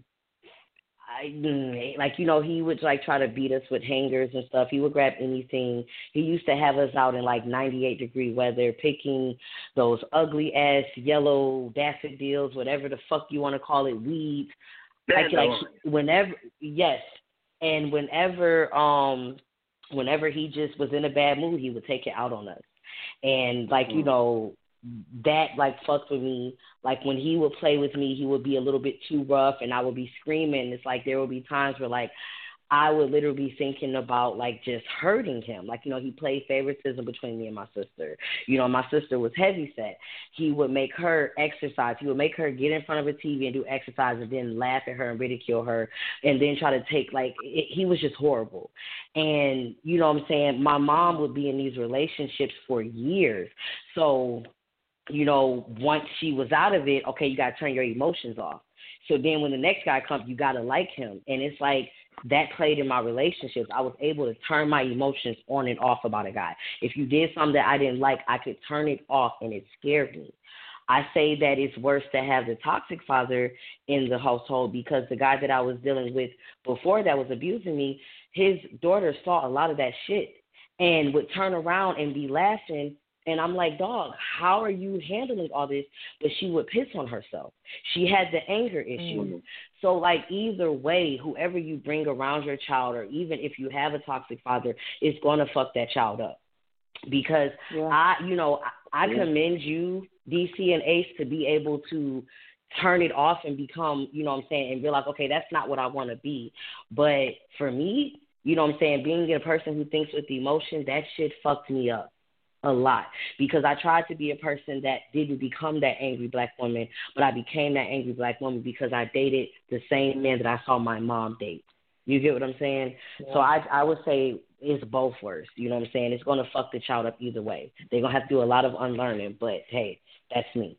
I, like, you know, he would, like, try to beat us with hangers and stuff. He would grab anything. He used to have us out in, like, ninety-eight degree weather, picking those ugly-ass yellow daffodils, whatever the fuck you want to call it, weeds. Like, like, whenever, yes. And whenever, um, whenever he just was in a bad mood, he would take it out on us. And, like, mm. you know, that, like, fucked with me. Like, when he would play with me, he would be a little bit too rough, and I would be screaming. It's like there would be times where, like, I would literally be thinking about, like, just hurting him. Like, you know, he played favoritism between me and my sister. You know, my sister was heavyset. He would make her exercise. He would make her get in front of a T V and do exercise and then laugh at her and ridicule her and then try to take, like, it, he was just horrible. And, you know what I'm saying, my mom would be in these relationships for years. So, you know, once she was out of it, okay, you got to turn your emotions off. So then when the next guy comes, you got to like him. And it's like that played in my relationships. I was able to turn my emotions on and off about a guy. If you did something that I didn't like, I could turn it off, and it scared me. I say that it's worse to have the toxic father in the household because the guy that I was dealing with before that was abusing me, his daughter saw a lot of that shit and would turn around and be laughing. And I'm like, dog, how are you handling all this? But she would piss on herself. She had the anger issue. Mm-hmm. So, like, either way, whoever you bring around your child, or even if you have a toxic father, is going to fuck that child up. Because, yeah. I, you know, I, I yeah. commend you, D C and Ace, to be able to turn it off and become, you know what I'm saying, and realize, okay, that's not what I want to be. But for me, you know what I'm saying, being a person who thinks with emotion, that shit fucked me up a lot, because I tried to be a person that didn't become that angry black woman, but I became that angry black woman because I dated the same man that I saw my mom date. You get what I'm saying? Yeah. So I I would say it's both worse. You know what I'm saying? It's going to fuck the child up either way. They're going to have to do a lot of unlearning, but hey, that's me.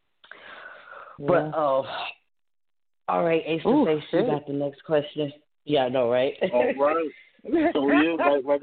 Yeah. But, oh, all right, Ace to Face, you got the next question. Yeah, I know, right? All right. So, yeah, like, like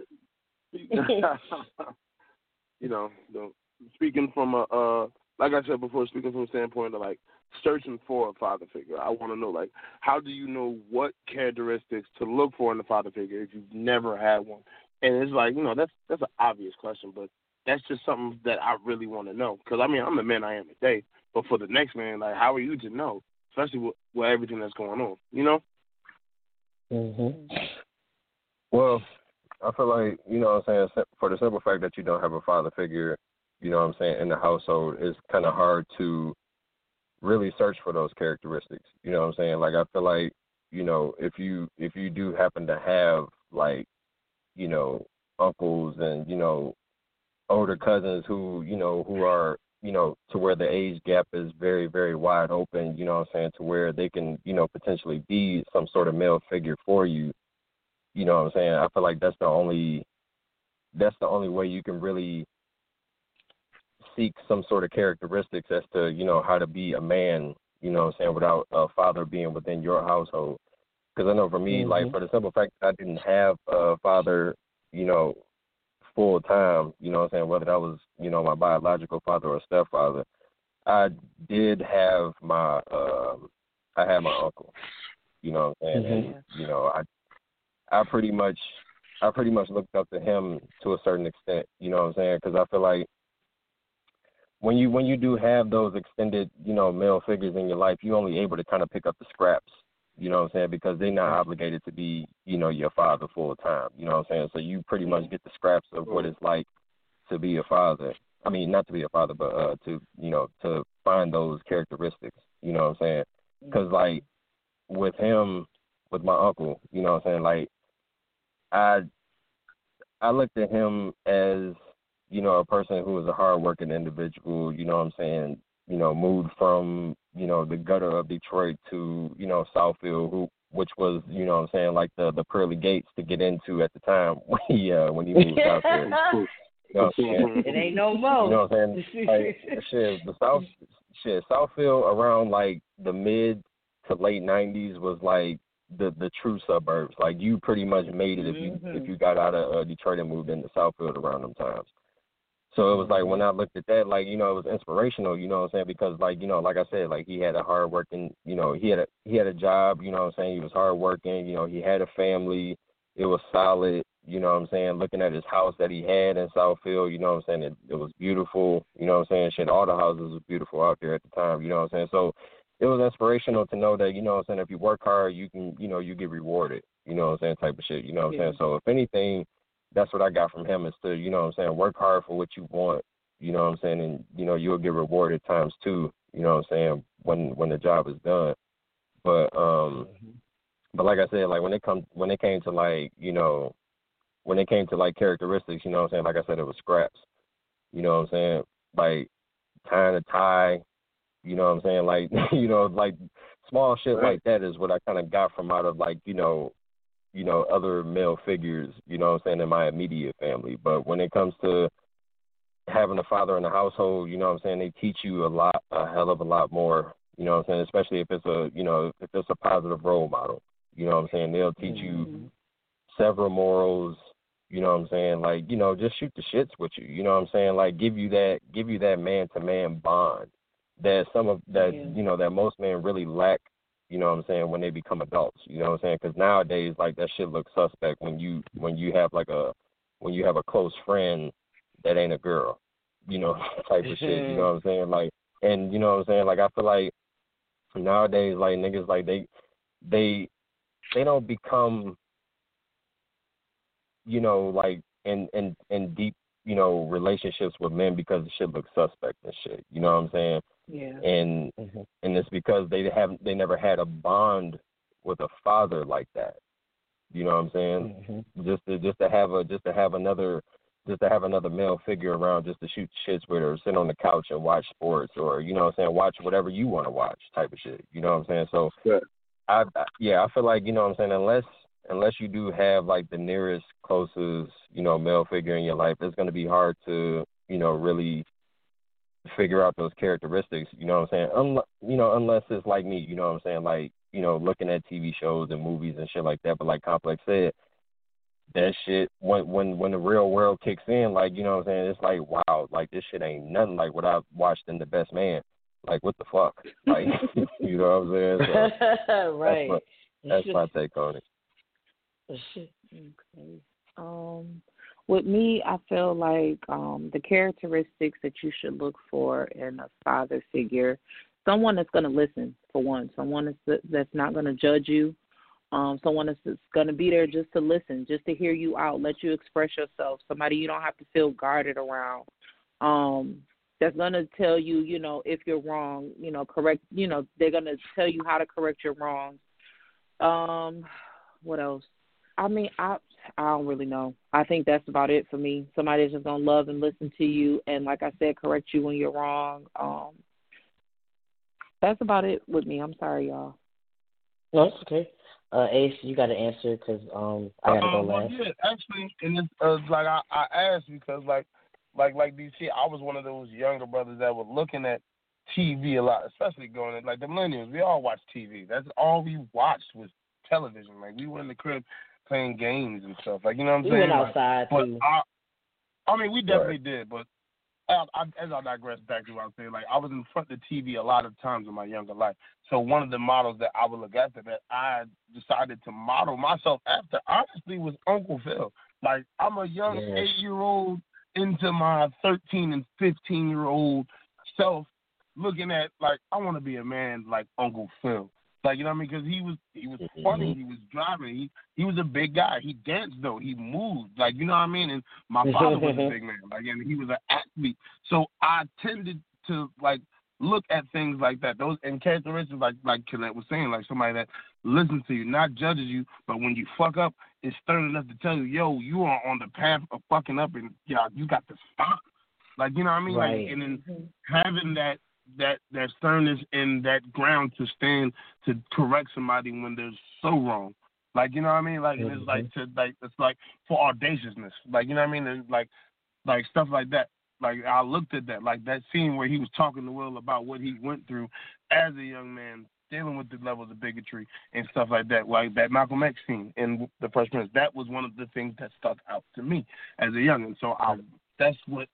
you know, the, speaking from a, uh, like I said before, speaking from a standpoint of, like, searching for a father figure, I want to know, like, how do you know what characteristics to look for in a father figure if you've never had one? And it's like, you know, that's that's an obvious question, but that's just something that I really want to know. Because, I mean, I'm the man I am today, but for the next man, like, how are you to know, especially with, with everything that's going on, you know? Mhm. Well, I feel like, you know what I'm saying, for the simple fact that you don't have a father figure, you know what I'm saying, in the household, it's kind of hard to really search for those characteristics. You know what I'm saying? Like, I feel like, you know, if you if you do happen to have, like, you know, uncles and, you know, older cousins who, you know, who are, you know, to where the age gap is very, very wide open, you know what I'm saying, to where they can, you know, potentially be some sort of male figure for you, you know what I'm saying? I feel like that's the only that's the only way you can really seek some sort of characteristics as to, you know, how to be a man, you know what I'm saying, without a father being within your household. Because I know for me, Mhm. like, for the simple fact that I didn't have a father, you know, full time, you know what I'm saying, whether that was, you know, my biological father or stepfather, I did have my, uh, I had my uncle, you know what I'm saying, Mhm. and, you know, I, I pretty much, I pretty much looked up to him to a certain extent, you know what I'm saying, because I feel like when you when you do have those extended, you know, male figures in your life, you're only able to kind of pick up the scraps, you know what I'm saying, because they're not obligated to be, you know, your father full time, you know what I'm saying, so you pretty much get the scraps of what it's like to be a father. I mean, not to be a father, but uh, to, you know, to find those characteristics, you know what I'm saying, because, like, with him, with my uncle, you know what I'm saying, like, I I looked at him as, you know, a person who was a hardworking individual, you know what I'm saying, you know, moved from, you know, the gutter of Detroit to, you know, Southfield, who which was, you know what I'm saying, like the, the pearly gates to get into at the time when he, uh, when he moved out there. You know what I'm saying? It ain't no more. You know what I'm saying? Like, shit, the South, shit, Southfield around, like, the mid to late nineties was, like, the the true suburbs. Like, you pretty much made it if you Mm-hmm. if you got out of uh, Detroit and moved into Southfield around them times. So it was like, when I looked at that, like, you know, it was inspirational, you know what I'm saying, because, like, you know, like I said, like, he had a hard working, you know, he had a he had a job, you know what I'm saying, he was hard working, you know, he had a family, it was solid, you know what I'm saying, looking at his house that he had in Southfield, you know what I'm saying, it, it was beautiful, you know what I'm saying, shit, all the houses was beautiful out there at the time, you know what I'm saying, so it was inspirational to know that, you know what I'm saying, if you work hard, you can, you know, you get rewarded, you know what I'm saying, type of shit, you know what I'm Yeah. saying, so if anything, that's what I got from him is to, you know what I'm saying, work hard for what you want, you know what I'm saying, and, you know, you'll get rewarded times two, you know what I'm saying, when when the job is done. But um but like I said, like when it comes when it came to like, you know, when it came to like characteristics, you know what I'm saying, like I said, it was scraps. You know what I'm saying? Like tying a tie, you know what I'm saying, like you know, like small shit like that is what I kinda got from out of like, you know, you know, other male figures, you know what I'm saying, in my immediate family. But when it comes to having a father in the household, you know what I'm saying, they teach you a lot, a hell of a lot more, you know what I'm saying, especially if it's a, you know, if it's a positive role model, you know what I'm saying, they'll teach you Mm-hmm. several morals, you know what I'm saying, like, you know, just shoot the shits with you, you know what I'm saying, like give you that, give you that man-to-man bond that some of, that, Yeah. you know, that most men really lack, you know what I'm saying, when they become adults, you know what I'm saying, because nowadays, like, that shit looks suspect when you, when you have like a, when you have a close friend that ain't a girl, you know, type of shit, you know what I'm saying? Like, and you know what I'm saying? Like, I feel like nowadays, like, niggas, like, they, they, they don't become, you know, like, in, in, in deep, you know, relationships with men because the shit looks suspect and shit, you know what I'm saying? Yeah. And, Mhm. and it's because they haven't, they never had a bond with a father like that. You know what I'm saying? Mhm. Just to just to have a just to have another just to have another male figure around just to shoot shits with or sit on the couch and watch sports or, you know what I'm saying, watch whatever you want to watch type of shit. You know what I'm saying? So Yeah. I, I yeah, I feel like, you know what I'm saying, unless unless you do have like the nearest, closest, you know, male figure in your life, it's gonna be hard to, you know, really figure out those characteristics, you know what I'm saying? Unless, you know, unless it's like me, you know what I'm saying, like, you know, looking at T V shows and movies and shit like that. But like Complex said, that shit, when when when the real world kicks in, like, you know what I'm saying, it's like, wow, like this shit ain't nothing like what I watched in The Best Man. Like, what the fuck? Like, you know what I'm saying? So Right. that's my, that's my take on it. Okay. Um, with me, I feel like um, the characteristics that you should look for in a father figure, someone that's going to listen, for one, someone that's, that's not going to judge you, Um, someone that's going to be there just to listen, just to hear you out, let you express yourself, somebody you don't have to feel guarded around. Um, that's going to tell you, you know, if you're wrong, you know, correct, you know, they're going to tell you how to correct your wrongs. Um, what else? I mean, I I don't really know. I think that's about it for me. Somebody that's just going to love and listen to you and, like I said, correct you when you're wrong. Um, that's about it with me. I'm sorry, y'all. No, it's okay. Uh, Ace, you got to answer because um, I got to go Uh, well, last. yeah, actually, and it's uh, like I, I asked because like like like D C, I was one of those younger brothers that were looking at T V a lot, especially going at like the millennials. We all watched T V. That's all we watched was television. Like we were in the crib playing games and stuff. Like you know what I'm We saying? went Like, outside, but too. I, I mean, we definitely Right. did, but I, I, as I digress back to what I was saying, like I was in front of the T V a lot of times in my younger life. So one of the models that I would look after that I decided to model myself after, honestly, was Uncle Phil. Like I'm a young Yes. eight-year-old into my thirteen and fifteen-year-old self, looking at like I want to be a man like Uncle Phil. Like, you know what I mean? Because he was he was funny. He was driving. He he was a big guy. He danced though. He moved. Like, you know what I mean? And my father was a big man. Like, and he was an athlete. So I tended to like look at things like that. Those and characteristics like like Colette was saying, like somebody that listens to you, not judges you, but when you fuck up, is stern enough to tell you, yo, you are on the path of fucking up, and yeah, you got to stop. Like, you know what I mean? Right. Like, and then having that. that that sternness and that ground to stand to correct somebody when they're so wrong. Like, you know what I mean? Like, Mm-hmm. and it's like to like it's like for audaciousness. Like, you know what I mean? And like like stuff like that. Like I looked at that, like that scene where he was talking to Will about what he went through as a young man, dealing with the levels of bigotry and stuff like that. Like that Malcolm X scene in The Fresh Prince. That was one of the things that stuck out to me as a young. And so I that's what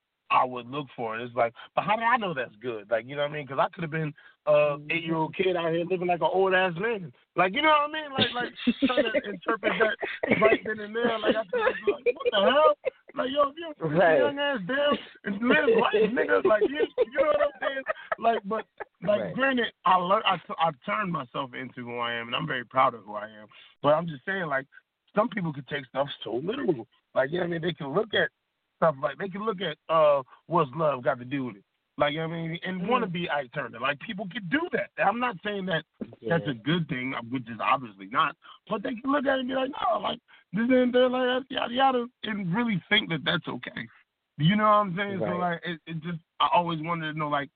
I would look for. It's like, but how do I know that's good? Like, you know what I mean? Because I could have been a eight-year-old kid out here living like an old-ass man. Like, you know what I mean? Like, like trying to interpret that right then and there. Like, I could be like, what the hell? Like, yo, if you put Right. your young ass down and live life, nigga, like, you, you know what I'm saying? Like, but, like, Right. granted, I, learned, I, t- I turned myself into who I am, and I'm very proud of who I am. But I'm just saying, like, some people could take stuff so literal. Like, you know what I mean? They can look at stuff like they can look at uh what's love got to do with it, like, you know what I mean, and mm. want to be Ike Turner. Like, people can do that. I'm not saying that yeah. that's a good thing, which is obviously not, but they can look at it and be like, no, like this and they're like yada yada, and really think that that's okay. You know what I'm saying? Right. So like, it, it just I always wanted to know like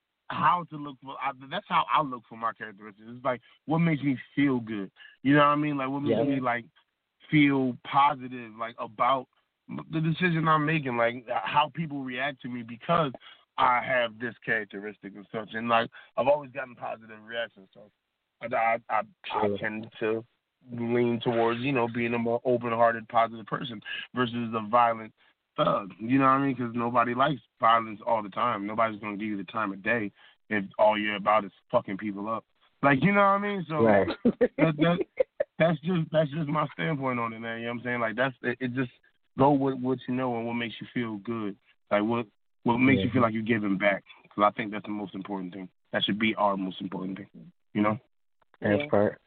how to look for. I, that's how I look for my characteristics. It's like what makes me feel good. You know what I mean? Like what makes yeah. me like feel positive, like about the decision I'm making, like how people react to me because I have this characteristic and such, and like I've always gotten positive reactions. So I, I, I, I tend to lean towards, you know, being a more open-hearted, positive person versus a violent thug. You know what I mean? Because nobody likes violence all the time. Nobody's going to give you the time of day if all you're about is fucking people up. Like, you know what I mean? So right. that, that, that's just that's just my standpoint on it, man. You know what I'm saying? Like that's it, it just. Go with what you know and what makes you feel good. Like what what makes yeah. you feel like you're giving back. Because I think that's the most important thing. That should be our most important thing. You know? That's yeah. part.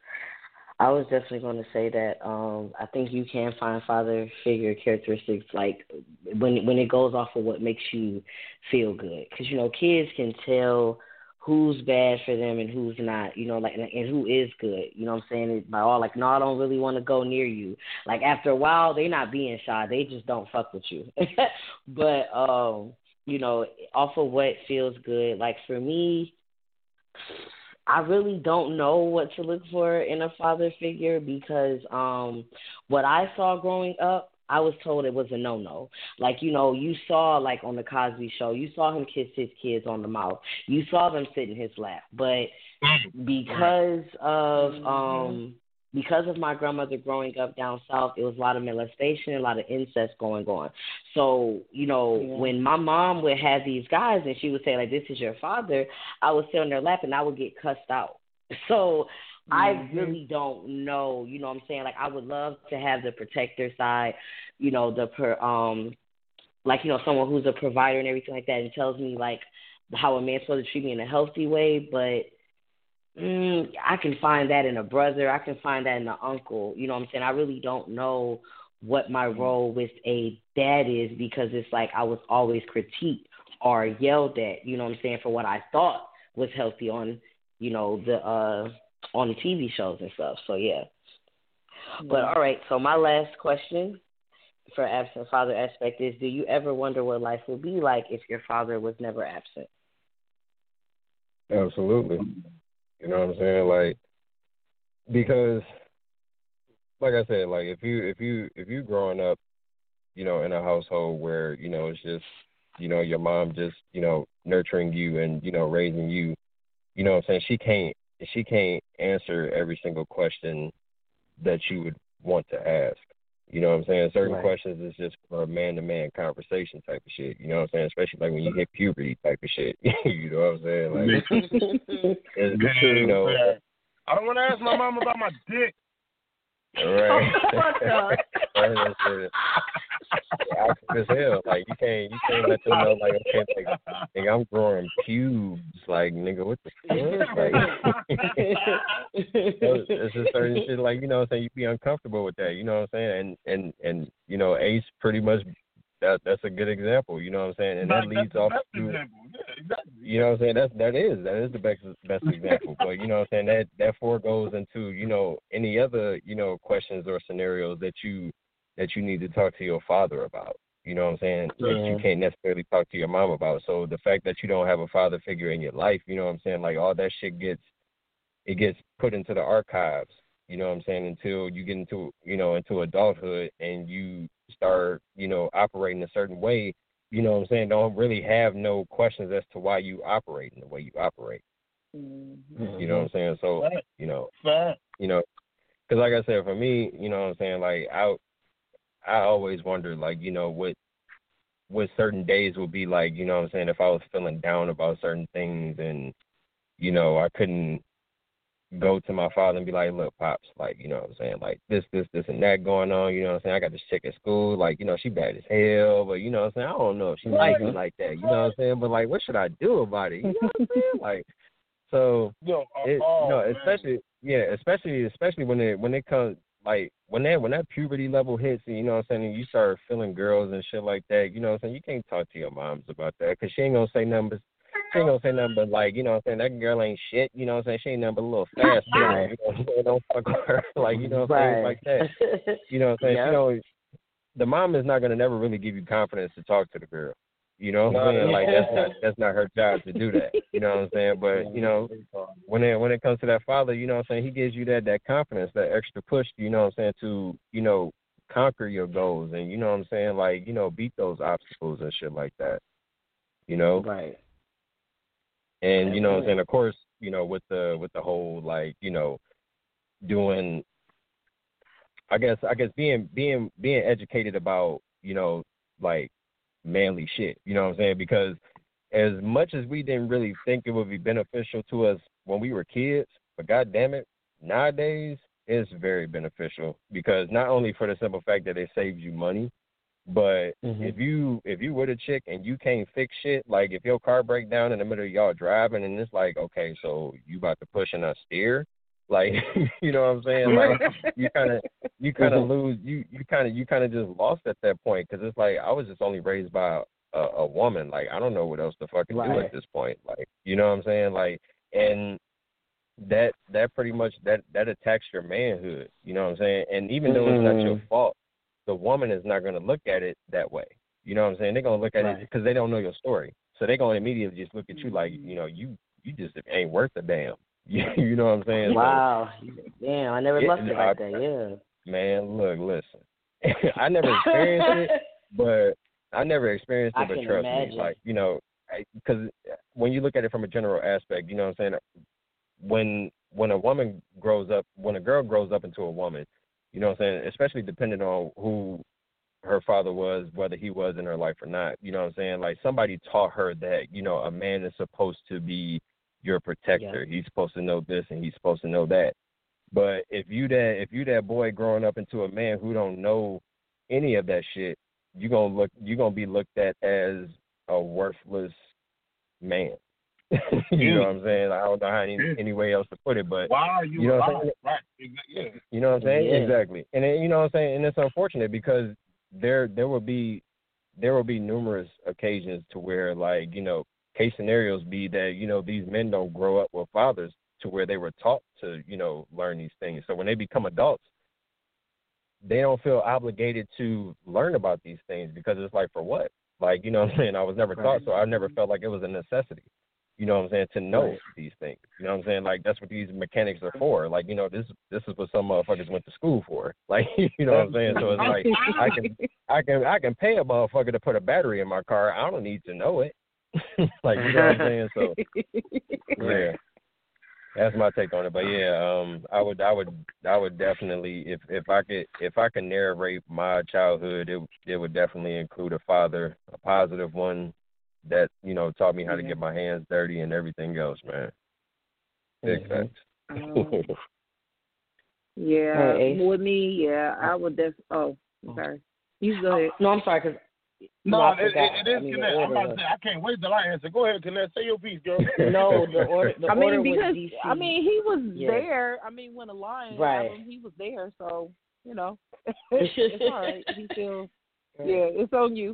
I was definitely going to say that um, I think you can find father figure characteristics like when when it goes off of what makes you feel good. Because, you know, kids can tell who's bad for them and who's not, you know, like, and, and who is good, you know what I'm saying? By all, like, no, I don't really want to go near you. Like, after a while, they're not being shy. They just don't fuck with you. But, um, you know, off of what feels good, like, for me, I really don't know what to look for in a father figure because um, what I saw growing up, I was told it was a no-no. Like, you know, you saw, like, on the Cosby Show, you saw him kiss his kids on the mouth. You saw them sit in his lap. But because of um, because of my grandmother growing up down south, it was a lot of molestation, a lot of incest going on. So, you know, yeah. when my mom would have these guys and she would say, like, this is your father, I would sit on their lap and I would get cussed out. So I mm-hmm. really don't know, you know what I'm saying? Like, I would love to have the protector side, you know, the, per, um, like, you know, someone who's a provider and everything like that and tells me, like, how a man's supposed to treat me in a healthy way. But Mm, I can find that in a brother. I can find that in an uncle. You know what I'm saying? I really don't know what my role with a dad is because it's like I was always critiqued or yelled at, you know what I'm saying, for what I thought was healthy on, you know, the uh on the T V shows and stuff. So yeah. But all right, so my last question for absent father aspect is, do you ever wonder what life would be like if your father was never absent? Absolutely. You know what I'm saying? Like, because, like I said, like if you if you if you growing up, you know, in a household where you know it's just, you know, your mom just, you know, nurturing you and you know raising you, you know what I'm saying? She can't she can't answer every single question that you would want to ask. You know what I'm saying? Certain Right. questions is just for a man-to-man conversation type of shit. You know what I'm saying? Especially like when you hit puberty type of shit. You know what I'm saying? Like, it's, you know, I don't want to ask my mom about my dick. right? Right, that's it. Active as hell. Like you can't, you can't let them know. Like okay, like, nigga, I'm growing pubes. Like nigga, what the fuck? Like, it's just certain shit. Like you know, what I'm saying you be uncomfortable with that. You know what I'm saying? And and and you know, Ace pretty much. That that's a good example. You know what I'm saying? And that Like, leads that's off the to. best example. Yeah, exactly. You know what I'm saying? That's that is that is the best best example. But you know what I'm saying? That that foregoes into, you know, any other, you know, questions or scenarios that you that you need to talk to your father about. You know what I'm saying? Yeah. That you can't necessarily talk to your mom about. So the fact that you don't have a father figure in your life, you know what I'm saying? Like all that shit gets it gets put into the archives, you know what I'm saying, until you get into, you know, into adulthood and you start, you know, operating a certain way, you know what I'm saying, don't really have no questions as to why you operate in the way you operate. Mm-hmm. You know what I'm saying? So, you know, you know, because like I said, for me, you know what I'm saying, like I, I always wondered, like, you know, what, what certain days would be like, you know what I'm saying, if I was feeling down about certain things and, you know, I couldn't go to my father and be like, look, Pops, like, you know what I'm saying, like this, this, this and that going on, you know what I'm saying? I got this chick at school, like, you know, she bad as hell, but you know what I'm saying, I don't know if she likes me like that, you know what I'm saying? But like, what should I do about it? You know what I'm saying? Like, so Yo, it, oh, you know, man. especially yeah, especially especially when it when it comes like when that when that puberty level hits, and you know what I'm saying, and you start feeling girls and shit like that, you know what I'm saying, you can't talk to your moms about that because she ain't gonna say nothing but she ain't gonna say nothing but like, you know what I'm saying, that girl ain't shit, you know what I'm saying, she ain't nothing but a little fast, Right. you know what I'm saying, don't fuck with her, like, you know what I'm saying, Right. like that, you know what I'm saying, Yep. you know, the mom is not gonna never really give you confidence to talk to the girl. You know what I'm saying? Like that's not that's not her job to do that. You know what I'm saying? But you know, when it when it comes to that father, you know what I'm saying, he gives you that that confidence, that extra push, you know what I'm saying, to, you know, conquer your goals and you know what I'm saying, like, you know, beat those obstacles and shit like that. You know? Right. And you know what I'm Absolutely. saying, of course, you know, with the with the whole like, you know, doing I guess I guess being being being educated about, you know, like manly shit. You know what I'm saying? Because as much as we didn't really think it would be beneficial to us when we were kids, but god damn it, nowadays it's very beneficial because not only for the simple fact that it saves you money, but Mhm. if you if you with a chick and you can't fix shit, like if your car break down in the middle of y'all driving and it's like, okay, so you about to push and a steer, like you know what I'm saying? Like you kind of you kind of lose you you kind of you kind of just lost at that point because it's like I was just only raised by a, a woman. Like I don't know what else to fucking do Right. at this point. Like you know what I'm saying? Like and that that pretty much that that attacks your manhood. You know what I'm saying? And even though it's not your Mhm. fault, the woman is not going to look at it that way. You know what I'm saying? They're going to look at Right. it because they don't know your story. So they're going to immediately just look at you like, you know, you you just ain't worth a damn. You know what I'm saying? Wow. Damn, I never Yeah, looked at it like I- that. Yeah. So, man, look, listen. I never experienced it, but I never experienced it, I but can trust imagine. me, like, you know, because when you look at it from a general aspect, you know what I'm saying? When when a woman grows up, when a girl grows up into a woman, you know what I'm saying, especially depending on who her father was, whether he was in her life or not, you know what I'm saying? Like somebody taught her that, you know, a man is supposed to be your protector. Yeah. He's supposed to know this and he's supposed to know that. But if you that if you that boy growing up into a man who don't know any of that shit, you gonna look you gonna be looked at as a worthless man. you know what I'm saying? I don't know how any, Yeah. any way else to put it, but Why are you, you know what I'm alive? saying? Right. Exa- Yeah. You know what I'm saying? Yeah. Exactly. And then, you know what I'm saying? And it's unfortunate because there there will be there will be numerous occasions to where, like, you know, case scenarios be that, you know, these men don't grow up with fathers to where they were taught to, you know, learn these things. So when they become adults, they don't feel obligated to learn about these things because it's like, for what? Like, you know what I'm saying? I was never Right. taught, so I never felt like it was a necessity. You know what I'm saying? To know Right. these things. You know what I'm saying? Like, that's what these mechanics are for. Like, you know, this this is what some motherfuckers went to school for. Like, you know what I'm saying? So it's like I can I can I can pay a motherfucker to put a battery in my car. I don't need to know it. Like, you know what I'm saying? So yeah. That's my take on it. But yeah, um I would I would I would definitely, if if I could if I could narrate my childhood, it it would definitely include a father, a positive one, that, you know, taught me how to Yeah. get my hands dirty and everything else, man. Big Mhm. facts. Um, yeah, All right, Ace. with me, yeah, I would def. Oh, I'm sorry. You go ahead. No, I'm sorry, because No, I it, it, forgot. it is I mean, the Connect. I'm order about to was- say, I can't wait till I answer. Go ahead, Connect. Say your piece, girl. No, the order. The I mean, order was because D C. I mean, he was Yeah. there. I mean, when the Lion Right. album, he was there. So you know, it's all right. He still, yeah, it's on you.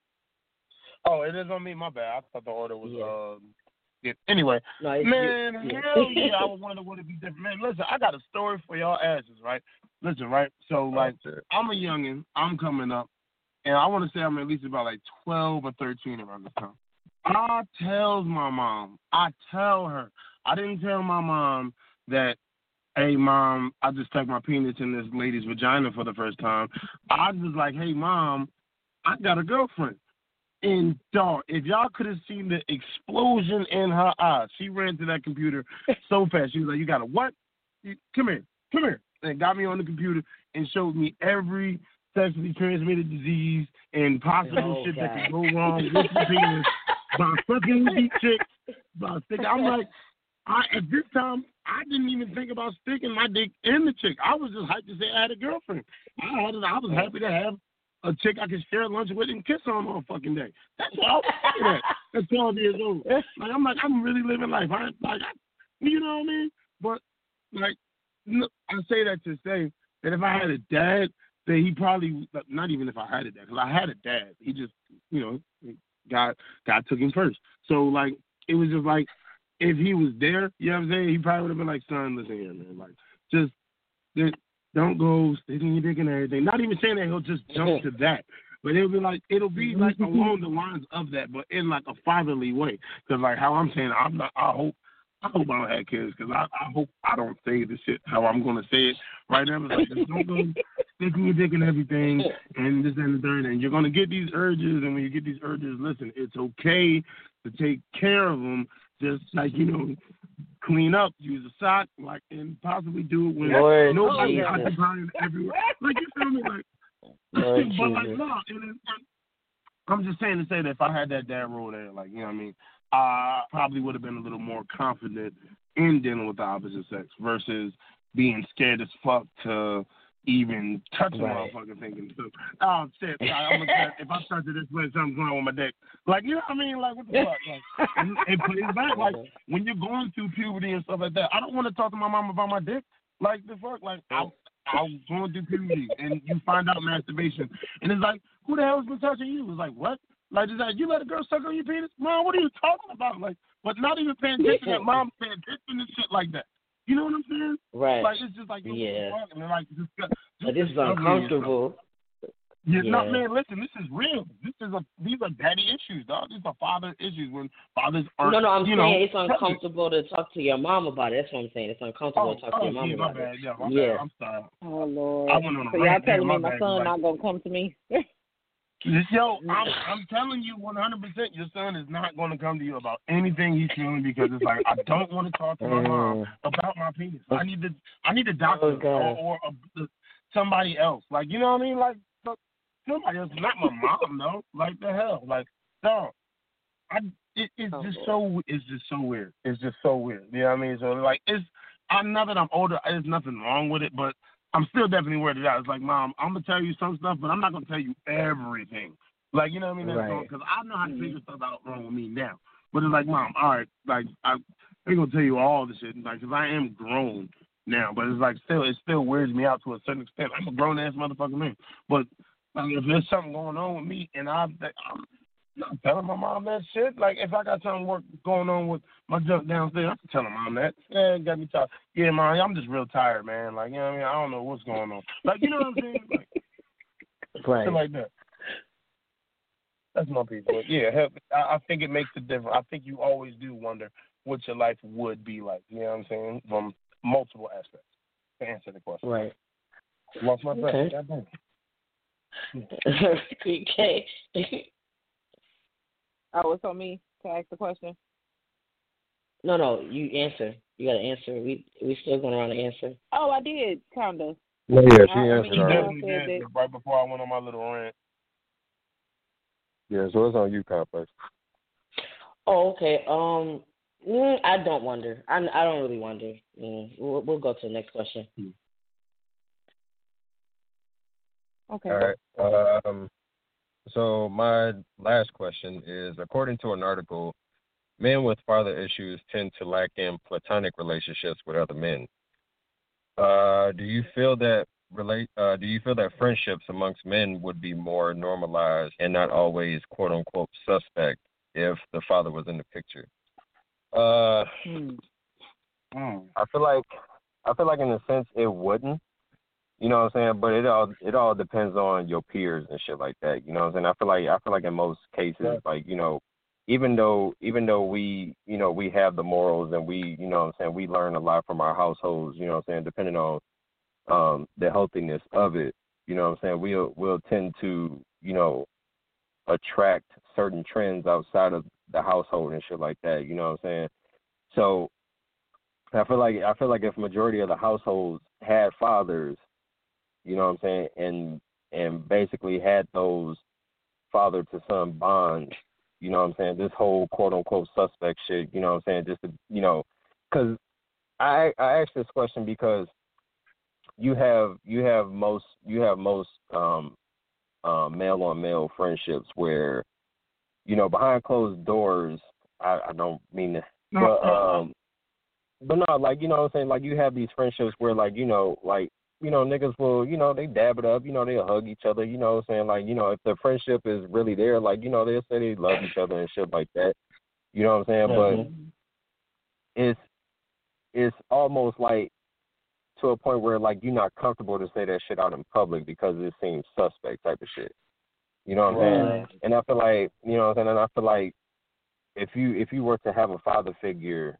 Oh, it is on me. My bad. I thought the order was. Yeah. Um, yeah. Anyway, No, it's man, you. hell yeah, I was wondering would it be different. Man, listen, I got a story for y'all asses, right? Listen, right? So, like, I'm a youngin'. I'm coming up, and I want to say I'm at least about like twelve or thirteen around this time. I tells my mom. I tell her. I didn't tell my mom that, hey, mom, I just stuck my penis in this lady's vagina for the first time. I was like, hey, mom, I got a girlfriend. And, dog, if y'all could have seen the explosion in her eyes, she ran to that computer so fast. She was like, you got a what? You, come here. Come here. And got me on the computer and showed me every sexually transmitted disease and possible Oh, shit that God. could go wrong with the penis by fucking with these chicks. By sticking. I'm like, I, at this time, I didn't even think about sticking my dick in the chick. I was just hyped to say I had a girlfriend. I had it. I was happy to have a chick I could share lunch with and kiss on all fucking day. That's what I was thinking at. At twelve years old. Like, I'm like, I'm really living life. I like, I, you know what I mean? But like, no, I say that to say that if I had a dad, that he probably, not even if I had a dad, because I had a dad. He just, you know, God, God took him first. So like, it was just like, if he was there, you know what I'm saying? He probably would have been like, son, listen here, man. Like, just, just don't go sticking your dick in everything. Not even saying that he'll just jump to that. But it'll be like, it'll be like along the lines of that, but in like a fatherly way. Because like how I'm saying, I'm not, I hope, I hope I don't have kids, because I, I hope I don't say the shit how I'm going to say it right now. It's like, just don't go sticking your dick in everything and this and the third. And you're going to get these urges, and when you get these urges, listen, it's okay to take care of them. Just like, you know, clean up, use a sock, like, and possibly do it when Lord nobody's Jesus. occupying everywhere. Like, you feel me? Like, Lord but like, Jesus. no, and, and I'm just saying to say that if I had that dad role there, like, you know what I mean, I probably would have been a little more confident in dealing with the opposite sex versus being scared as fuck to even touch a Right. motherfucker thinking, oh, shit, I, I'm gonna, if I touch it this way, something's wrong with my dick. Like, you know what I mean? Like, what the fuck? Like, and it plays back. Like, when you're going through puberty and stuff like that, I don't want to talk to my mom about my dick. Like, the fuck? Like, I, I was going through puberty, and you find out masturbation. And it's like, who the hell has been touching you? It's like, what? Like, it's like, you let a girl suck on your penis? Mom, what are you talking about? Like, but not even paying attention that mom's paying attention to shit like that. You know what I'm saying? Right. Like, it's just like, Yeah. and like, just, just But this is discovering uncomfortable. Yeah, Yeah. no, man, listen, this is real. This is a, these are daddy issues, dog. These are father issues when fathers aren't, No, no, I'm you saying know, it's uncomfortable to talk to your mom about it. That's what I'm saying. It's uncomfortable Oh, to talk oh, to your mom yeah, my about bad. it. Yeah, my Yeah. bad. I'm sorry. Oh Lord. I went on a So y'all rant there, telling my me my bad, son like- not gonna come to me? Yo, I'm, I'm telling you one hundred percent your son is not going to come to you about anything he's feeling because it's like, I don't want to talk to my mom about my penis. I need to I need a doctor Oh, God. or, or a, somebody else. Like, you know what I mean? Like, so- somebody else, not my mom, though. Like, the hell? Like, no. I, it, it's Oh, just Lord. so, it's just so weird. It's just so weird. You know what I mean? So, like, it's, I know that I'm older. There's nothing wrong with it, but I'm still definitely weirded out. It's like, Mom, I'm going to tell you some stuff, but I'm not going to tell you everything. Like, you know what I mean? Right. Because I know how to figure stuff out wrong with me now. But it's like, Mom, all right, like I ain't gonna tell you all the shit, like, 'cause I am grown now. But it's like still, it still weirds me out to a certain extent. I'm a grown ass motherfucking man. But like, if there's something going on with me, and I, I'm not telling my mom that shit. Like, if I got something work going on with my junk downstairs, I can tell my mom that. Yeah, got me tired. Yeah, Mom, I'm just real tired, man. Like, you know what I mean? I don't know what's going on. Like, you know what I'm saying? Like, Right. shit like that. That's my piece. But yeah, help, I, I think it makes a difference. I think you always do wonder what your life would be like. You know what I'm saying? From multiple aspects. To answer the question. Right. Lost my breath. Okay. Goddamn. Okay. Oh, it's on me to ask the question. No, no, you answer. You got to answer. We we still going around the answer. Oh, I did, kind of. Yeah, yeah, she I- I answered mean, already. Definitely said did, that- right before I went on my little rant. Yeah, so it's on you, Complex. Oh, okay. Um, mm, I don't wonder. I I don't really wonder. Mm, we'll, we'll go to the next question. Okay. All right. Um, so my last question is, according to an article, men with father issues tend to lack in platonic relationships with other men. Uh, do you feel that relate? Uh, do you feel that friendships amongst men would be more normalized and not always "quote unquote" suspect if the father was in the picture? Uh, Hmm. Mm. I feel like I feel like in a sense it wouldn't. You know what I'm saying? But it all it all depends on your peers and shit like that. You know what I'm saying? I feel like I feel like in most cases, Yeah. like, you know, even though even though we, you know, we have the morals and we, you know what I'm saying, we learn a lot from our households, you know what I'm saying, depending on um the healthiness of it, you know what I'm saying, we'll we'll tend to, you know, attract certain trends outside of the household and shit like that, you know what I'm saying? So I feel like I feel like if majority of the households had fathers, you know what I'm saying, and and basically had those father to son bonds, you know what I'm saying, this whole quote unquote suspect shit, you know what I'm saying, just to, you know, because I I asked this question because you have you have most you have most um um male on male friendships where, you know, behind closed doors, I, I don't mean to, but um but no, like, you know what I'm saying, like you have these friendships where, like, you know, like, you know, niggas will, you know, they dab it up, you know, they'll hug each other, you know what I'm saying, like, you know, if the friendship is really there, like, you know, they'll say they love each other and shit like that, you know what I'm saying, Mhm. but it's it's almost like to a point where, like, you're not comfortable to say that shit out in public because it seems suspect type of shit, you know what I'm saying, Right. and I feel like, you know what I'm saying, and I feel like if you if you were to have a father figure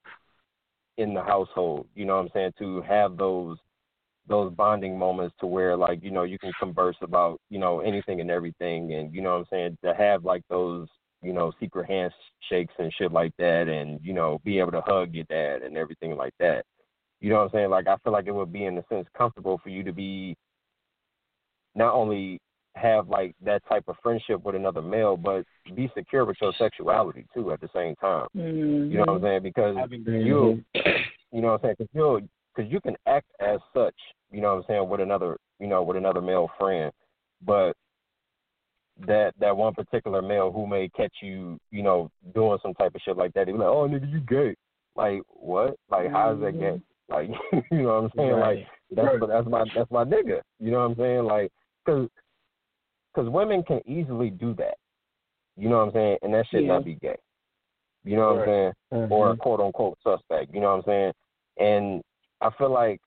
in the household, you know what I'm saying, to have those those bonding moments to where, like, you know, you can converse about, you know, anything and everything, and, you know what I'm saying, to have, like, those, you know, secret handshakes and shit like that, and, you know, be able to hug your dad and everything like that. You know what I'm saying? Like, I feel like it would be, in a sense, comfortable for you to be not only have, like, that type of friendship with another male, but be secure with your sexuality, too, at the same time. Mm-hmm. You know what I'm saying? Because you, you know what I'm saying? Because you'll, because you can act as such, you know what I'm saying, with another, you know, with another male friend, but that that one particular male who may catch you, you know, doing some type of shit like that, they be like, oh, nigga, you gay. Like, what? Like, how is that gay? Like, you know what I'm saying? Right. Like, that's that's my that's my nigga. You know what I'm saying? Like, because because women can easily do that. You know what I'm saying? And that should Yeah. not be gay. You know what I'm saying? Mhm. Or a quote unquote suspect. You know what I'm saying? And I feel like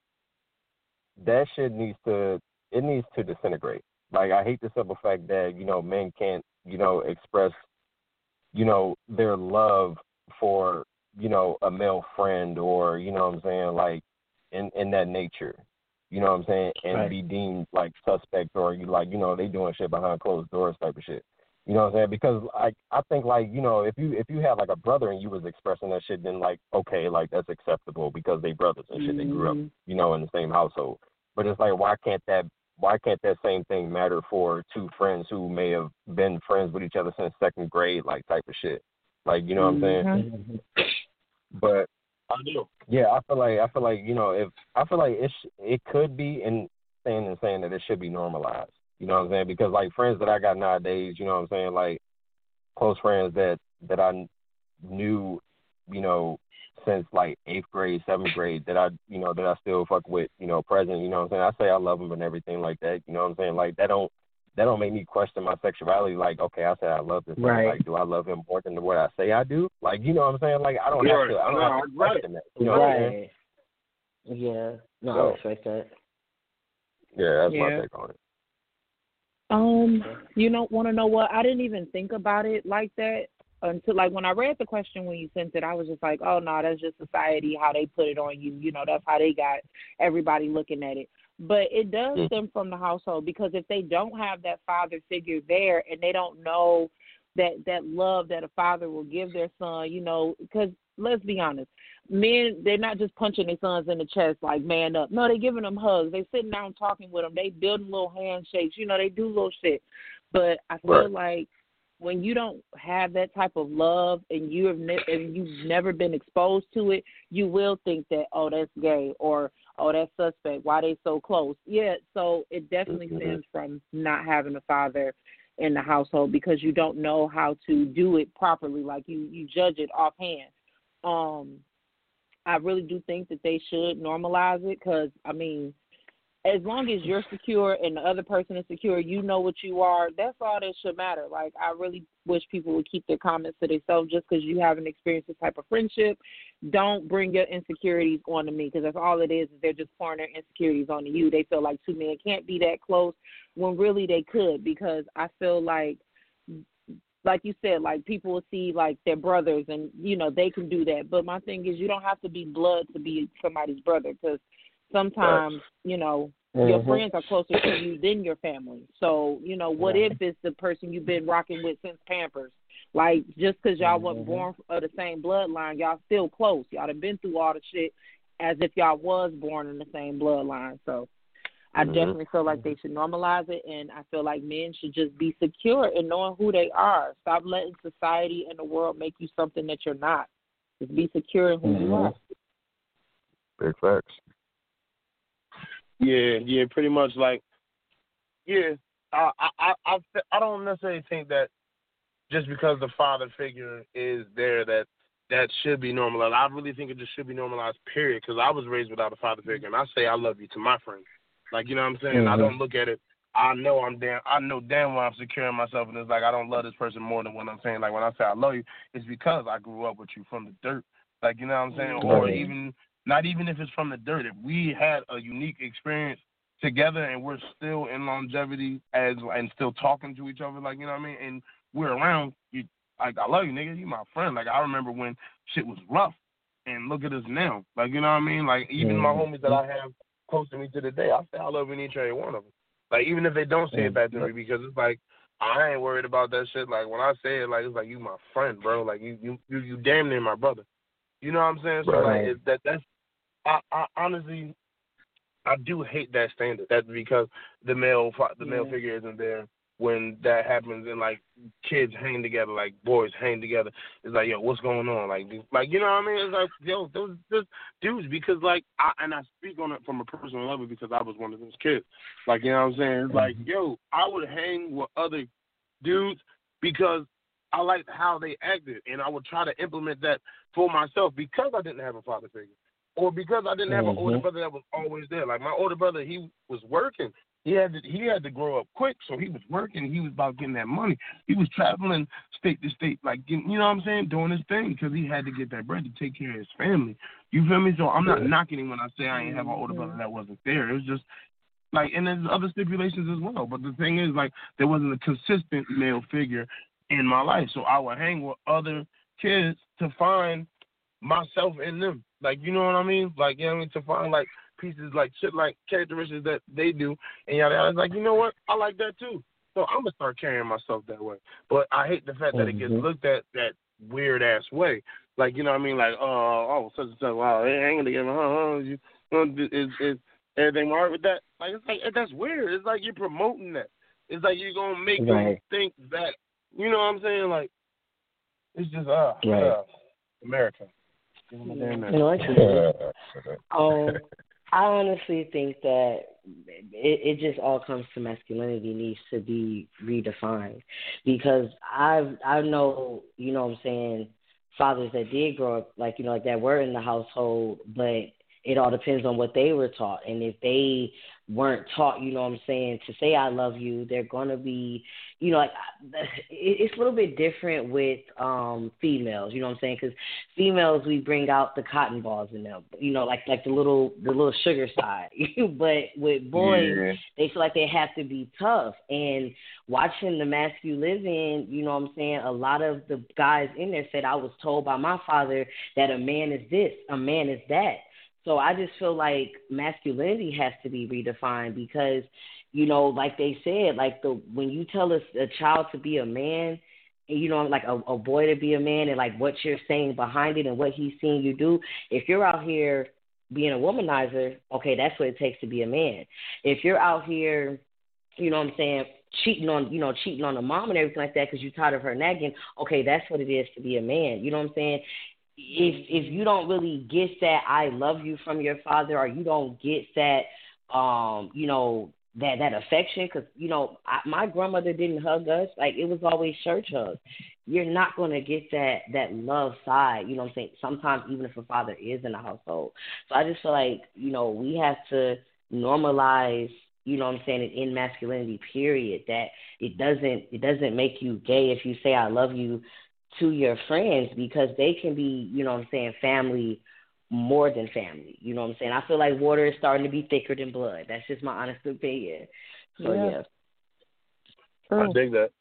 that shit needs to it needs to disintegrate. Like, I hate the simple fact that, you know, men can't, you know, express, you know, their love for, you know, a male friend, or, you know what I'm saying, like, in, in that nature. You know what I'm saying? And Right. be deemed like suspect, or you like, you know, they doing shit behind closed doors type of shit. You know what I'm saying? Because like I think, like, you know, if you if you have like a brother and you was expressing that shit, then like, okay, like that's acceptable because they brothers and shit, they grew up, you know, in the same household. But it's like, why can't that why can't that same thing matter for two friends who may have been friends with each other since second grade, like type of shit? Like, you know what I'm saying? Mhm. But I do. yeah, I feel like I feel like you know, if I feel like it sh- it could be, and saying and saying that it should be normalized. You know what I'm saying? Because like friends that I got nowadays, you know what I'm saying, like close friends that that I knew, you know, since like eighth grade, seventh grade, that I, you know, that I still fuck with, you know, present. You know what I'm saying? I say I love them and everything like that. You know what I'm saying? Like that don't that don't make me question my sexuality. Like, okay, I say I love this. Right. Like, do I love him more than what I say I do? Like, you know what I'm saying? Like, I don't have Right. to. I don't No, have to right. question that. You know what I'm saying? Right. Yeah. No, So, I respect that. Yeah, that's Yeah. my take on it. Um, you know, want to know what? I didn't even think about it like that until, like, when I read the question when you sent it, I was just like, oh, no, that's just society, how they put it on you. You know, that's how they got everybody looking at it. But it does Mm. stem from the household, because if they don't have that father figure there and they don't know that, that love that a father will give their son, you know, because let's be honest, men, they're not just punching their sons in the chest like, man up. No, they're giving them hugs. They sitting down talking with them. They building little handshakes. You know, they do little shit. But I feel Right. like when you don't have that type of love and you have ne- and you've never been exposed to it, you will think that, oh, that's gay, or, oh, that's suspect. Why they so close? Yeah, so it definitely Mhm. stems from not having a father in the household, because you don't know how to do it properly. Like, you, you judge it offhand. Um, I really do think that they should normalize it, because, I mean, as long as you're secure and the other person is secure, you know what you are, that's all that should matter. Like, I really wish people would keep their comments to themselves. Just because you haven't experienced this type of friendship, don't bring your insecurities onto me, because that's all it is, is they're just pouring their insecurities onto you. They feel like two men can't be that close when really they could, because I feel like, like you said, like, people will see, like, their brothers and, you know, they can do that. But my thing is, you don't have to be blood to be somebody's brother, because sometimes, you know, your Mhm. friends are closer to you than your family. So, you know, what Right. if it's the person you've been rocking with since Pampers? Like, just because y'all wasn't Mhm. born of the same bloodline, y'all still close. Y'all done been through all the shit as if y'all was born in the same bloodline. So I Mhm. definitely feel like they should normalize it, and I feel like men should just be secure in knowing who they are. Stop letting society and the world make you something that you're not. Just be secure in who you Mhm. are. Big facts. Yeah, yeah, pretty much. Like, yeah, I, I, I, I I don't necessarily think that just because the father figure is there that that should be normalized. I really think it just should be normalized, period. Because I was raised without a father figure, and I say I love you to my friends. Like, you know what I'm saying? I Mhm. don't look at it. I know I'm damn. I know damn well I'm securing myself, and it's like I don't love this person more than what I'm saying. Like, when I say I love you, it's because I grew up with you from the dirt. Like, you know what I'm saying? Or Right. even not even if it's from the dirt. If we had a unique experience together and we're still in longevity as and still talking to each other, like, you know what I mean, and we're around, you like, I love you, nigga, you my friend. Like, I remember when shit was rough, and look at us now. Like, you know what I mean? Like, even my homies that I have close to me to the day, I say I love each and every one of them. Like, even if they don't say it back to me, because it's like, I ain't worried about that shit. Like, when I say it, like, it's like, you my friend, bro. Like, you you you, you damn near my brother. You know what I'm saying? So, Right. like, it, that that's, I, I honestly, I do hate that standard. That's because the male the male Yeah. figure isn't there when that happens, and like kids hang together, like boys hang together. It's like, yo, what's going on? Like, like you know what I mean? It's like, yo, those just dudes, because like, I, and I speak on it from a personal level because I was one of those kids. Like, you know what I'm saying? It's like, yo, I would hang with other dudes because I liked how they acted, and I would try to implement that for myself because I didn't have a father figure. Or because I didn't have an older Mhm. brother that was always there. Like, my older brother, he was working. He had to, he had to grow up quick, so he was working. He was about getting that money. He was traveling state to state, like, you know what I'm saying, doing his thing because he had to get that bread to take care of his family. You feel me? So I'm not knocking him when I say I ain't have an older brother that wasn't there. It was just, like, and there's other stipulations as well. But the thing is, like, there wasn't a consistent male figure in my life. So I would hang with other kids to find myself in them. Like, you know what I mean? Like, you know what I mean? To find, like, pieces, like, shit, like, characteristics that they do. And yada yada. It's like, you know what? I like that, too. So I'm going to start carrying myself that way. But I hate the fact that it gets Mhm. looked at that weird-ass way. Like, you know what I mean? Like, uh, oh, such and such, wow, they hanging together. Huh, huh, you, uh, is, is everything all right with that? Like, it's like, that's weird. It's like you're promoting that. It's like you're going to make them Right. think that, you know what I'm saying? Like, it's just, uh, Right. uh America. You know, actually, um, I honestly think that it, it just all comes to masculinity needs to be redefined because I've I know you know what I'm saying fathers that did grow up like you know like that were in the household, but it all depends on what they were taught, and if they weren't taught, you know what I'm saying, to say I love you, they're gonna be, you know, like it's a little bit different with um females, you know what I'm saying? Because females we bring out the cotton balls in them, you know, like like the little the little sugar side. But with boys, yeah. they feel like they have to be tough. And watching The Mask You Live In, you know what I'm saying? A lot of the guys in there said I was told by my father that a man is this, a man is that. So I just feel like masculinity has to be redefined because, you know, like they said, like the when you tell a, a child to be a man, and you know, like a, a boy to be a man, and like what you're saying behind it and what he's seeing you do, if you're out here being a womanizer, okay, that's what it takes to be a man. If you're out here, you know what I'm saying, cheating on, you know, cheating on the mom and everything like that because you're tired of her nagging, okay, that's what it is to be a man. You know what I'm saying? If if you don't really get that I love you from your father, or you don't get that, um, you know, that that affection, because you know I, my grandmother didn't hug us, like it was always church hugs. You're not gonna get that that love side, you know what I'm saying? Sometimes even if a father is in the household. So I just feel like you know we have to normalize, you know what I'm saying, in masculinity. Period. That it doesn't it doesn't make you gay if you say I love you to your friends, because they can be, you know what I'm saying, family more than family. You know what I'm saying? I feel like water is starting to be thicker than blood. That's just my honest opinion. So, yeah. yeah. I dig that.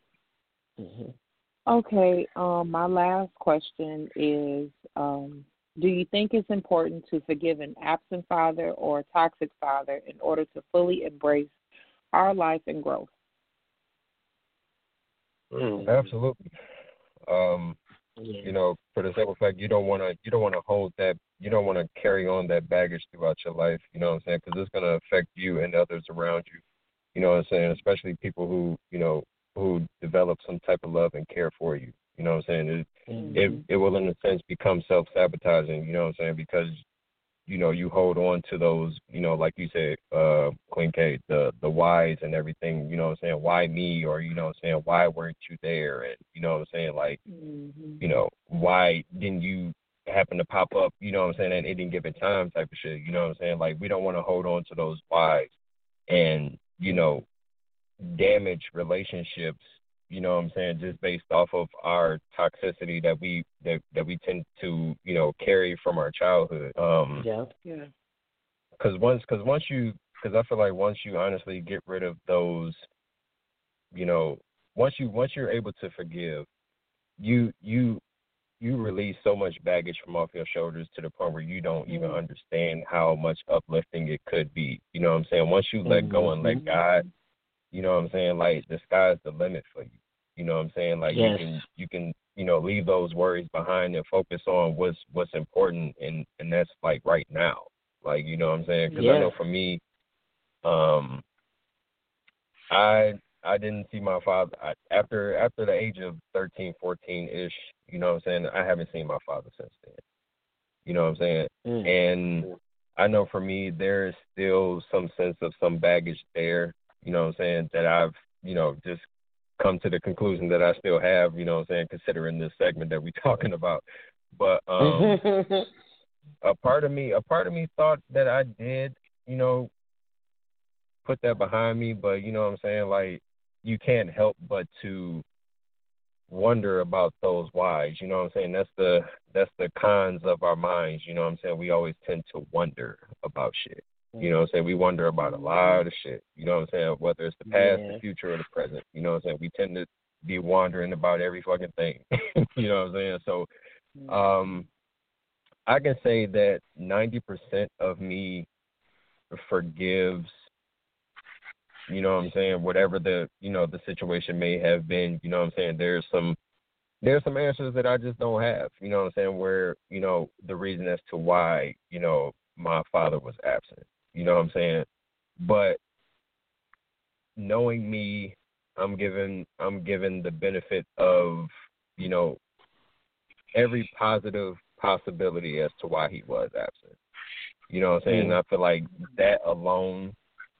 Mm-hmm. Okay, um, my last question is, um, do you think it's important to forgive an absent father or a toxic father in order to fully embrace our life and growth? Mm, absolutely. Um, yeah. You know, for the simple fact, you don't want to, you don't want to hold that, you don't want to carry on that baggage throughout your life. You know what I'm saying? Because it's going to affect you and others around you. You know what I'm saying? Especially people who, you know, who develop some type of love and care for you. You know what I'm saying? It, mm-hmm. it, it will, in a sense, become self-sabotaging. You know what I'm saying? Because you know, you hold on to those, you know, like you said, uh, Queen K, the the whys and everything, you know what I'm saying? Why me? Or, you know what I'm saying, why weren't you there? And, you know what I'm saying, like, mm-hmm. you know, why didn't you happen to pop up, you know what I'm saying, at any given time type of shit, you know what I'm saying? Like, we don't want to hold on to those whys and, you know, damage relationships, you know what I'm saying, just based off of our toxicity that we that, that we tend to, you know, carry from our childhood. Um, yeah, yeah. Because once, because once you, because I feel like once you honestly get rid of those, you know, once you once you're able to forgive, you you you release so much baggage from off your shoulders to the point where you don't mm-hmm. even understand how much uplifting it could be. You know what I'm saying? Once you let mm-hmm. go and let God, you know what I'm saying, like the sky's the limit for you. You know what I'm saying? Like yes. you can you can, you know, leave those worries behind and focus on what's what's important, and, and that's like right now. Like, you know what I'm saying? Because yes. I know for me, um, I I didn't see my father I, after after the age of thirteen, fourteen ish. You know what I'm saying? I haven't seen my father since then. You know what I'm saying? Mm. And I know for me, there is still some sense of some baggage there. You know what I'm saying? That I've, you know, just come to the conclusion that I still have, you know what I'm saying, considering this segment that we're talking about. But um, a part of me, a part of me thought that I did, you know, put that behind me. But, you know what I'm saying, like, you can't help but to wonder about those whys. You know what I'm saying? That's the that's the cons of our minds. You know what I'm saying? We always tend to wonder about shit. You know what I'm saying? We wonder about a lot of shit. You know what I'm saying? Whether it's the past, yeah. the future, or the present. You know what I'm saying? We tend to be wondering about every fucking thing. You know what I'm saying? So um, I can say that ninety percent of me forgives, you know what I'm saying, whatever the, you know, the situation may have been. You know what I'm saying? There's some there's some answers that I just don't have. You know what I'm saying? Where, you know, the reason as to why, you know, my father was absent. You know what I'm saying? But knowing me, I'm given I'm given the benefit of, you know, every positive possibility as to why he was absent. You know what I'm saying? Mm. I feel like that alone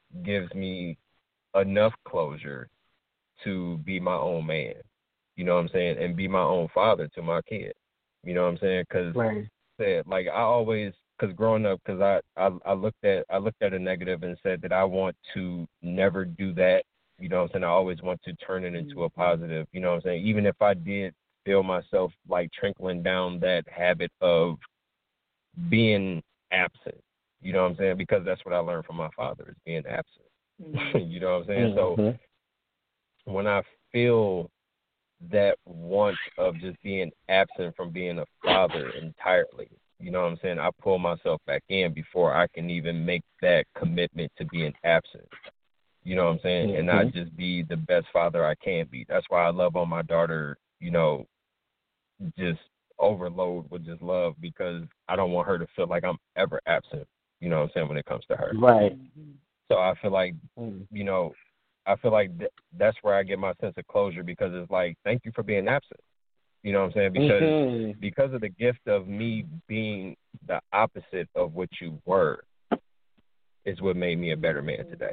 gives me enough closure to be my own man, you know what I'm saying, and be my own father to my kid, you know what I'm saying, because Right. said like I always, because growing up, because I, I I looked at I looked at a negative and said that I want to never do that, you know what I'm saying. I always want to turn it into a positive, you know what I'm saying. Even if I did feel myself like trickling down that habit of being absent, you know what I'm saying, because that's what I learned from my father is being absent. Mm-hmm. You know what I'm saying? Mm-hmm. So when I feel that want of just being absent from being a father entirely, you know what I'm saying, I pull myself back in before I can even make that commitment to being absent. You know what I'm saying? Mm-hmm. And not just be the best father I can be. That's why I love on my daughter, you know, just overload with just love, because I don't want her to feel like I'm ever absent, you know what I'm saying, when it comes to her. Right. So I feel like, Mm. you know, I feel like th- that's where I get my sense of closure, because it's like, thank you for being absent. You know what I'm saying? Because Mm-hmm. because of the gift of me being the opposite of what you were is what made me a better man today.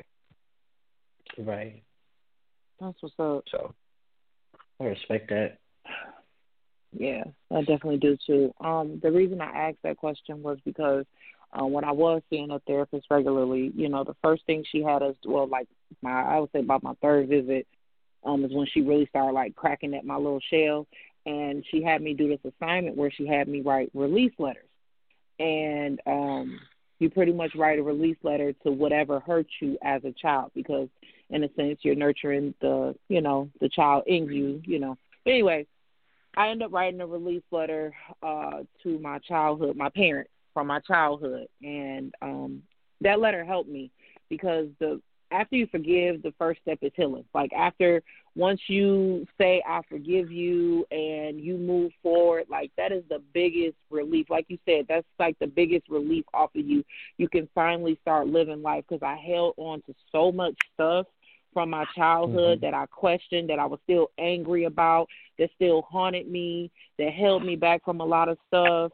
Right. That's what's up. So I respect that. Yeah, I definitely do too. Um, the reason I asked that question was because uh, when I was seeing a therapist regularly, you know, the first thing she had us, well, like my, I would say about my third visit, um, is when she really started like cracking at my little shell, and she had me do this assignment where she had me write release letters, and um, you pretty much write a release letter to whatever hurt you as a child, because in a sense you're nurturing the, you know, the child in you, you know. But anyway, I ended up writing a release letter uh, to my childhood, my parents from my childhood, and um, that letter helped me, because the after you forgive, the first step is healing. Like after, once you say I forgive you and you move forward, like that is the biggest relief. Like you said, that's like the biggest relief off of you. You can finally start living life, because I held on to so much stuff from my childhood Mm-hmm. that I questioned, that I was still angry about, that still haunted me, that held me back from a lot of stuff.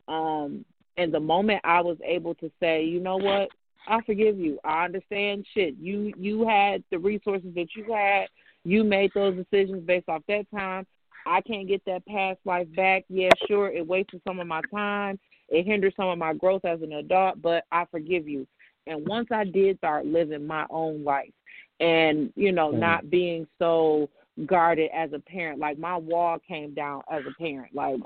Um, and the moment I was able to say, you know what, I forgive you. I understand shit. You you had the resources that you had. You made those decisions based off that time. I can't get that past life back. Yeah, sure, it wasted some of my time. It hindered some of my growth as an adult, but I forgive you. And once I did start living my own life and, you know, Mm-hmm. not being so guarded as a parent, like my wall came down as a parent. Like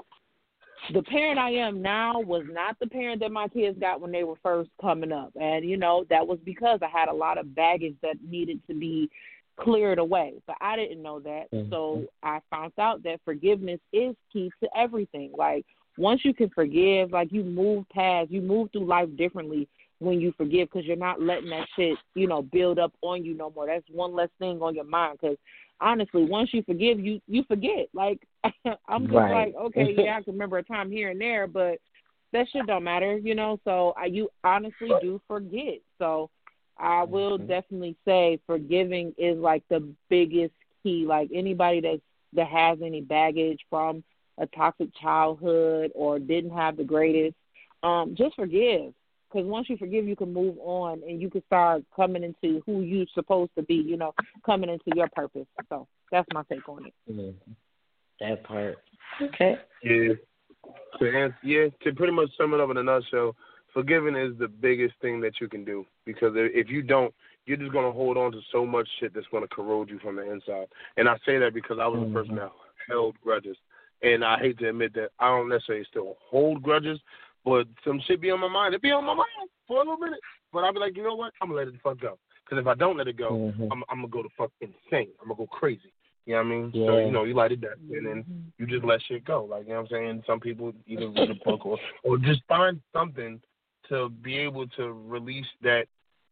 the parent I am now was not the parent that my kids got when they were first coming up. And, you know, that was because I had a lot of baggage that needed to be cleared away. But I didn't know that. Mm-hmm. So I found out that forgiveness is key to everything. Like once you can forgive, like you move past, you move through life differently when you forgive, because you're not letting that shit, you know, build up on you no more. That's one less thing on your mind, because honestly, once you forgive, you you forget. Like I'm just Right. like, okay, yeah, I can remember a time here and there, but that shit don't matter, you know. So I, you honestly do forget. So I will Mm-hmm. definitely say forgiving is like the biggest key. Like anybody that that has any baggage from a toxic childhood or didn't have the greatest, um, just forgive. Because once you forgive, you can move on and you can start coming into who you're supposed to be, you know, coming into your purpose. So that's my take on it. Mm-hmm. That part. Okay. Yeah. To answer, yeah, to pretty much sum it up in a nutshell, forgiving is the biggest thing that you can do, because if you don't, you're just going to hold on to so much shit that's going to corrode you from the inside. And I say that because I was Mm-hmm. a person that held grudges. And I hate to admit that I don't necessarily still hold grudges, but some shit be on my mind. It be on my mind for a little minute. But I'll be like, you know what? I'm going to let it the fuck go. Because if I don't let it go, Mm-hmm. I'm, I'm going to go the fuck insane. I'm going to go crazy. You know what I mean? Yeah. So, you know, you light it down, and then you just let shit go. Like, you know what I'm saying? Some people either read a book or, or just find something to be able to release that,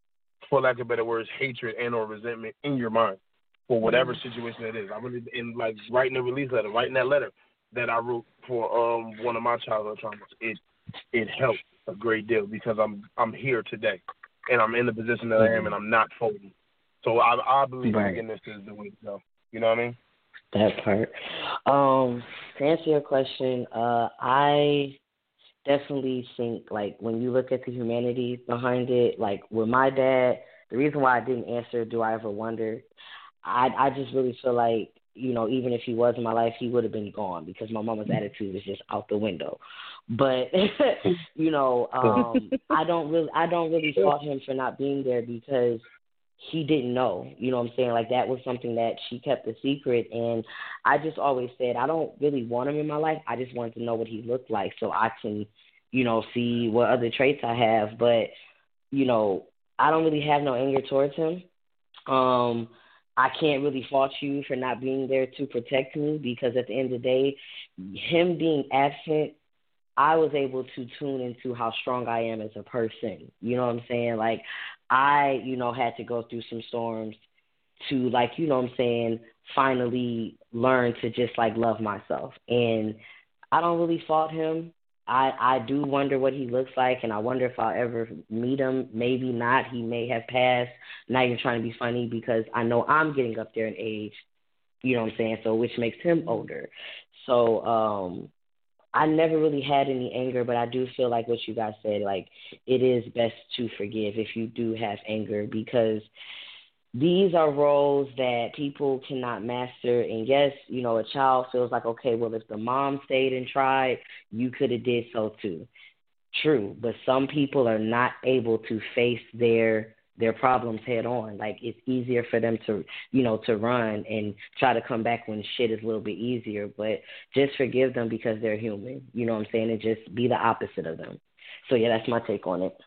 for lack of better words, hatred and or resentment in your mind for whatever situation it is. I really, in like writing a release letter, writing that letter that I wrote for um one of my childhood traumas, it it helped a great deal, because I'm I'm here today, and I'm in the position that I am, and I'm not folding. So I I believe Right. forgiveness is the way to go. You know what I mean? That part. Um, to answer your question, uh, I definitely think, like, when you look at the humanity behind it, like, with my dad, the reason why I didn't answer, do I ever wonder? I I just really feel like, you know, even if he was in my life, he would have been gone because my mama's attitude is just out the window. But you know, um, I don't really I don't really fault him for not being there because he didn't know. You know what I'm saying? Like that was something that she kept a secret, and I just always said I don't really want him in my life. I just wanted to know what he looked like so I can, you know, see what other traits I have. But you know, I don't really have no anger towards him. Um, I can't really fault you for not being there to protect me because at the end of the day, him being absent, I was able to tune into how strong I am as a person. You know what I'm saying? Like, I, you know, had to go through some storms to, like, you know what I'm saying, finally learn to just, like, love myself. And I don't really fault him. I, I do wonder what he looks like, and I wonder if I'll ever meet him. Maybe not. He may have passed. Not even trying to be funny because I know I'm getting up there in age, you know what I'm saying, so which makes him older. So um, I never really had any anger, but I do feel like what you guys said, like it is best to forgive if you do have anger because these are roles that people cannot master. And yes, you know, a child feels like, okay, well, if the mom stayed and tried, you could have did so too. True. But some people are not able to face their their problems head on. Like it's easier for them to, you know, to run and try to come back when shit is a little bit easier. But just forgive them because they're human. You know what I'm saying? And just be the opposite of them. So yeah, that's my take on it.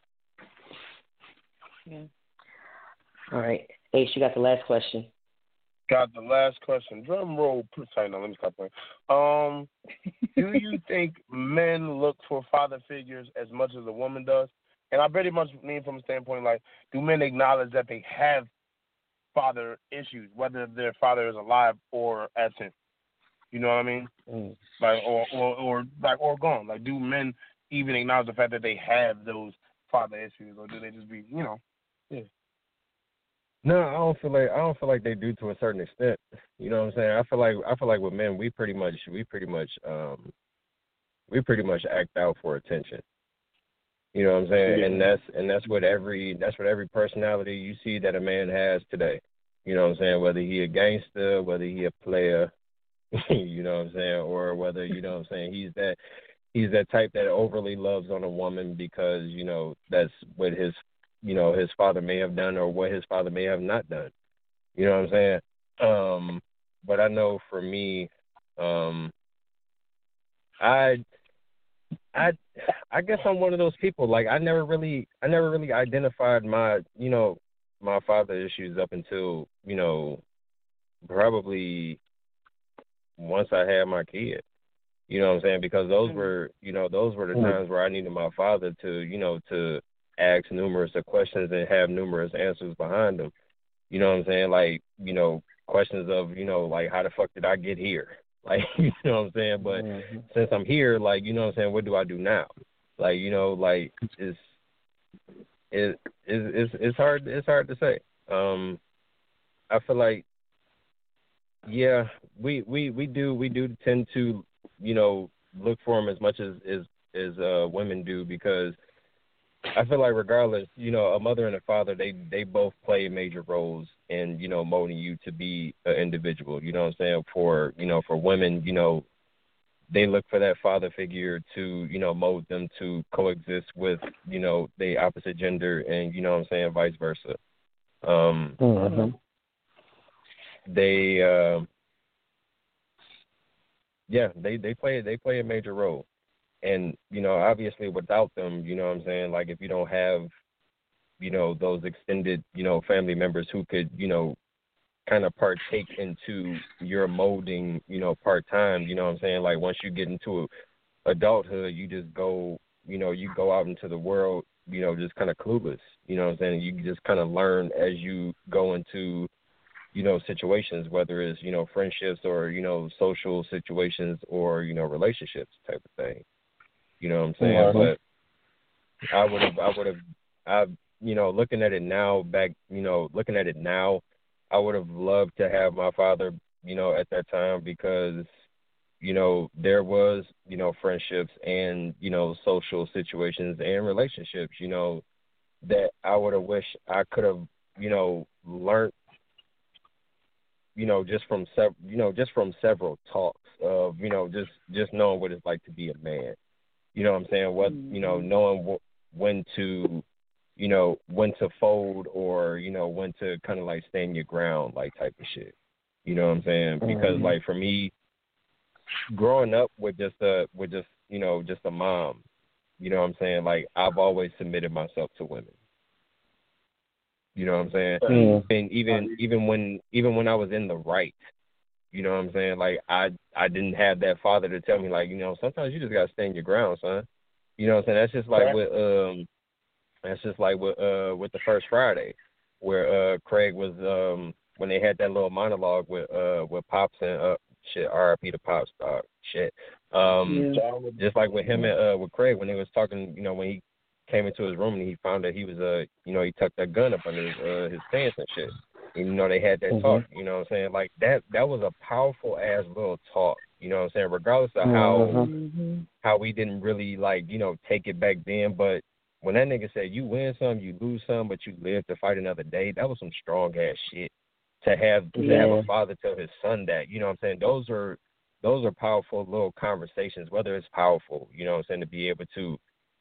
Yeah. All right. Ace, you got the last question. Got the last question. Drum roll. Sorry, no, let me stop playing. Um, do you think men look for father figures as much as a woman does? And I pretty much mean from a standpoint like, do men acknowledge that they have father issues, whether their father is alive or absent? You know what I mean? Mm. Like, or, or, or like, or gone. Like, do men even acknowledge the fact that they have those father issues, or do they just be, you know, yeah. No, I don't feel like I don't feel like they do to a certain extent. You know what I'm saying? I feel like I feel like with men, we pretty much we pretty much um we pretty much act out for attention. You know what I'm saying? Yeah. And that's and that's what every that's what every personality you see that a man has today. You know what I'm saying? Whether he a gangster, whether he a player, you know what I'm saying, or whether, you know what I'm saying, he's that he's that type that overly loves on a woman because, you know, that's what his you know, his father may have done or what his father may have not done. You know what I'm saying? Um, but I know for me, um, I, I, I guess I'm one of those people. Like I never really, I never really identified my, you know, my father issues up until, you know, probably once I had my kid. You know what I'm saying? Because those Mm-hmm. were, you know, those were the times where I needed my father to, you know, to ask numerous of questions and have numerous answers behind them. You know what I'm saying? Like, you know, questions of, you know, like, how the fuck did I get here? Like, you know what I'm saying? But Mm-hmm. since I'm here, like, you know what I'm saying, what do I do now? Like, you know, like, it's, it, it's, it's, it's hard, it's hard to say. Um, I feel like, yeah, we, we, we do, we do tend to, you know, look for them as much as, as, as uh, women do because I feel like regardless, you know, a mother and a father, they, they both play major roles in, you know, molding you to be an individual. You know what I'm saying? For, you know, for women, you know, they look for that father figure to, you know, mold them to coexist with, you know, the opposite gender and, you know what I'm saying, vice versa. Um, Mm-hmm. They, uh, yeah, they, they play they play a major role. And, you know, obviously without them, you know what I'm saying, like if you don't have, you know, those extended, you know, family members who could, you know, kind of partake into your molding, you know, part-time, you know what I'm saying? Like once you get into adulthood, you just go, you know, you go out into the world, you know, just kind of clueless, you know what I'm saying? You just kind of learn as you go into, you know, situations, whether it's, you know, friendships or, you know, social situations or, you know, relationships type of thing. You know what I'm saying? Mm-hmm. But I would have, I would have, I, you know, looking at it now, back, you know, looking at it now, I would have loved to have my father, you know, at that time because, you know, there was, you know, friendships and, you know, social situations and relationships, you know, that I would have wished I could have you know, learned, you know, just from sev- you know, just from several talks of, you know, just just knowing what it's like to be a man. You know what I'm saying? What you know, knowing wh- when to, you know, when to fold or you know when to kind of like stand your ground, like type of shit. You know what I'm saying? Because Mm-hmm. like for me, growing up with just a with just you know just a mom, you know what I'm saying? Like I've always submitted myself to women. You know what I'm saying? Mm-hmm. And even even when even when I was in the right, you know what I'm saying? Like I I didn't have that father to tell me like, you know, sometimes you just gotta stand your ground, son. You know what I'm saying? That's just like with um that's just like with uh with the First Friday, where uh Craig was um when they had that little monologue with uh with Pops and uh shit, R I P to Pops, uh, shit. Um Yeah. just like with him and uh with Craig when they was talking, you know, when he came into his room and he found that he was uh you know, he tucked that gun up under his uh his pants and shit. And, you know, they had that Mm-hmm. talk, you know what I'm saying? Like that that was a powerful ass little talk, you know what I'm saying? Regardless of how Mm-hmm. how we didn't really like, you know, take it back then, but when that nigga said you win some, you lose some, but you live to fight another day, that was some strong ass shit. To have to have Yeah. a father tell his son that, you know what I'm saying? Those are those are powerful little conversations, whether it's powerful, you know what I'm saying, to be able to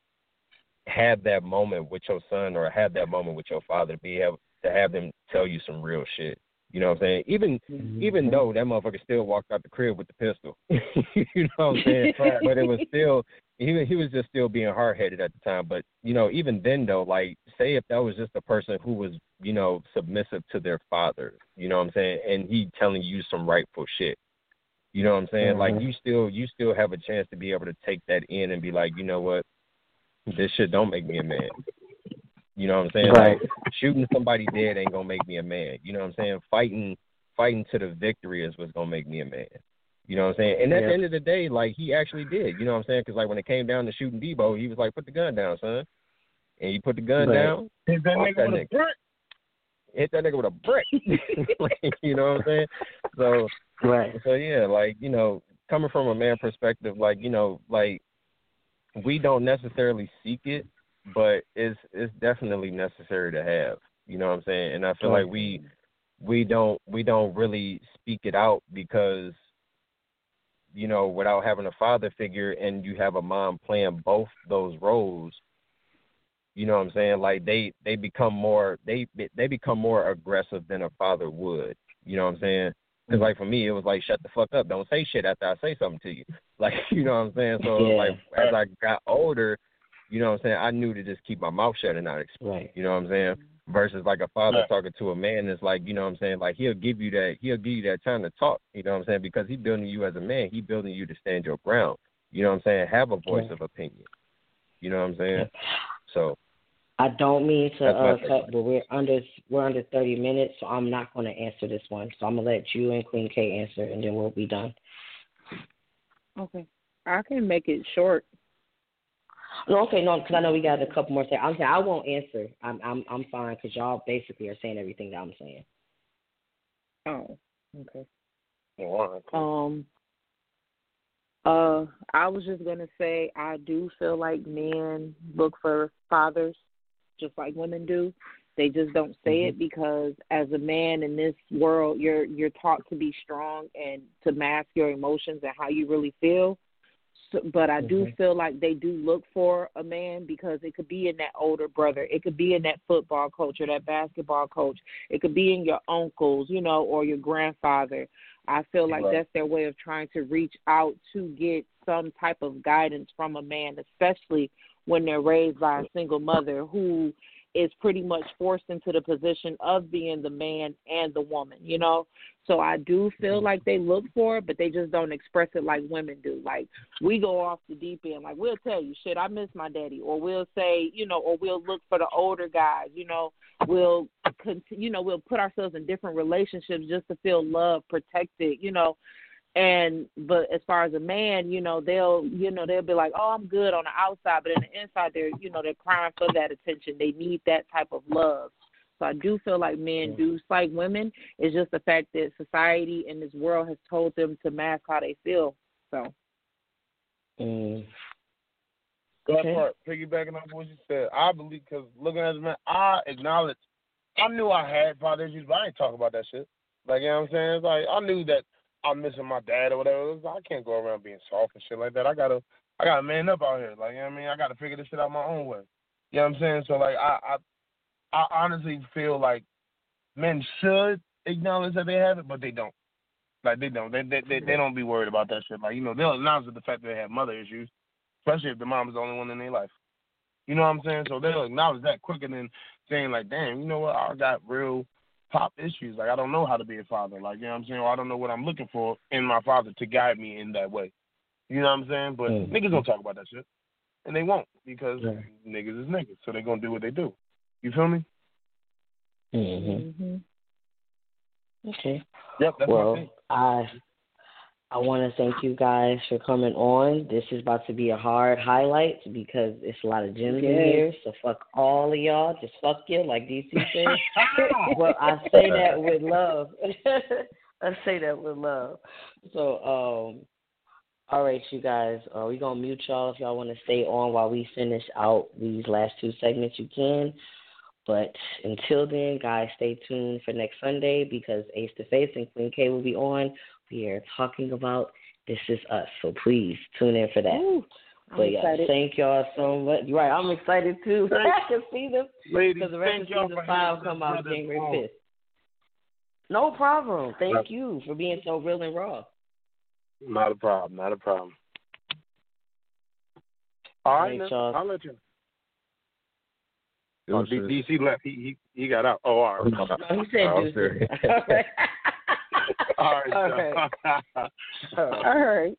have that moment with your son or have that moment with your father, to be able to have them tell you some real shit. You know what I'm saying? Even Mm-hmm. even though that motherfucker still walked out the crib with the pistol. You know what I'm saying? But it was still he he was just still being hard headed at the time. But, you know, even then though, like say if that was just a person who was, you know, submissive to their father, you know what I'm saying, and he telling you some rightful shit. You know what I'm saying? Mm-hmm. Like you still you still have a chance to be able to take that in and be like, you know what, this shit don't make me a man. You know what I'm saying? Right. Like shooting somebody dead ain't gonna make me a man. You know what I'm saying? Fighting, fighting to the victory is what's gonna make me a man. You know what I'm saying? And at Yep. the end of the day, like he actually did. You know what I'm saying? Because like when it came down to shooting Debo, he was like, "Put the gun down, son." And he put the gun Right. down. Hit that fuck nigga that with a nigga. brick. Hit that nigga with a brick. Like, you know what I'm saying? So, Right. so yeah, like you know, coming from a man perspective, like you know, like we don't necessarily seek it, but it's it's definitely necessary to have. You know what I'm saying? And I feel Right. like we we don't we don't really speak it out because, you know, without having a father figure and you have a mom playing both those roles, you know what I'm saying? Like they, they become more they they become more aggressive than a father would. You know what I'm saying? Because like for me, it was like shut the fuck up, don't say shit after I say something to you. Like you know what I'm saying? So Yeah. like as I got older, you know what I'm saying, I knew to just keep my mouth shut and not explain. Right. You know what I'm saying? Versus like a father Right. talking to a man is like, you know what I'm saying, like he'll give you that he'll give you that time to talk, you know what I'm saying? Because he's building you as a man, he's building you to stand your ground. You know what I'm saying? Have a voice Yeah. of opinion. You know what I'm saying? Yeah. So I don't mean to That's my uh, take cut, on it. but we're under we're under thirty minutes, so I'm not going to answer this one. So I'm gonna let you and Queen K answer, and then we'll be done. Okay. I can make it short. No, okay, no, because I know we got a couple more. Things. I'm saying I won't answer. I'm I'm I'm fine because y'all basically are saying everything that I'm saying. Oh, okay. Oh, all Um, uh, I was just gonna say I do feel like men look for fathers just like women do. They just don't say Mm-hmm. it because as a man in this world, you're you're taught to be strong and to mask your emotions and how you really feel. So, but I do Mm-hmm. feel like they do look for a man because it could be in that older brother. It could be in that football coach or that basketball coach. It could be in your uncles, you know, or your grandfather. I feel like Right. that's their way of trying to reach out to get some type of guidance from a man, especially when they're raised by a single mother who is pretty much forced into the position of being the man and the woman, you know? So I do feel like they look for it, but they just don't express it like women do. Like, we go off the deep end. Like, we'll tell you, shit, I miss my daddy. Or we'll say, you know, or we'll look for the older guys, you know. We'll, continue, you know, we'll put ourselves in different relationships just to feel loved, protected, you know. And but as far as a man, you know, they'll you know, they'll be like, oh, I'm good on the outside, but in the inside they're you know, they're crying for that attention. They need that type of love. So I do feel like men do like women. It's just the fact that society and this world has told them to mask how they feel. So Mm. That Okay. part, piggybacking off what you said, I believe, because looking at it, man, I acknowledge I knew I had father issues, but I ain't talk about that shit. Like, you know what I'm saying? It's like, I knew that I'm missing my dad or whatever. It was like, I can't go around being soft and shit like that. I gotta, I gotta man up out here. Like, you know what I mean? I gotta figure this shit out my own way. You know what I'm saying? So, like, I, I, I honestly feel like men should acknowledge that they have it, but they don't. Like, they don't. They, they, they, they don't be worried about that shit. Like, you know, they'll acknowledge the fact that they have mother issues, especially if the mom is the only one in their life. You know what I'm saying? So they'll acknowledge that quicker than saying, like, damn, you know what, I got real pop issues. Like, I don't know how to be a father. Like, you know what I'm saying? Or I don't know what I'm looking for in my father to guide me in that way. You know what I'm saying? But mm-hmm. niggas don't talk about that shit. And they won't because yeah. niggas is niggas. So they're going to do what they do. You feel me? Mm-hmm. mm-hmm. Okay. Yep, that's well, my thing. I... I want to thank you guys for coming on. This is about to be a hard highlight because it's a lot of gems yes. in here. So fuck all of y'all. Just fuck you, like D C said. Well, I say that with love. I say that with love. So, um, all right, you guys. Uh, we're going to mute y'all if y'all want to stay on while we finish out these last two segments. You can. But until then, guys, stay tuned for next Sunday because Ace to Face and Queen K will be on. We are talking about This Is Us, so please tune in for that. Ooh, but yeah, excited. Thank y'all so much. Right, I'm excited too. I can see them because the rest of season five come out January fifth. No problem. Thank not, you for being so real and raw. Not a problem. Not a problem. All right, right y'all. I'll let you. Oh, D- DC left. He he he got out. Oh, all right. No, he said oh, deuces. All right. All right. All right.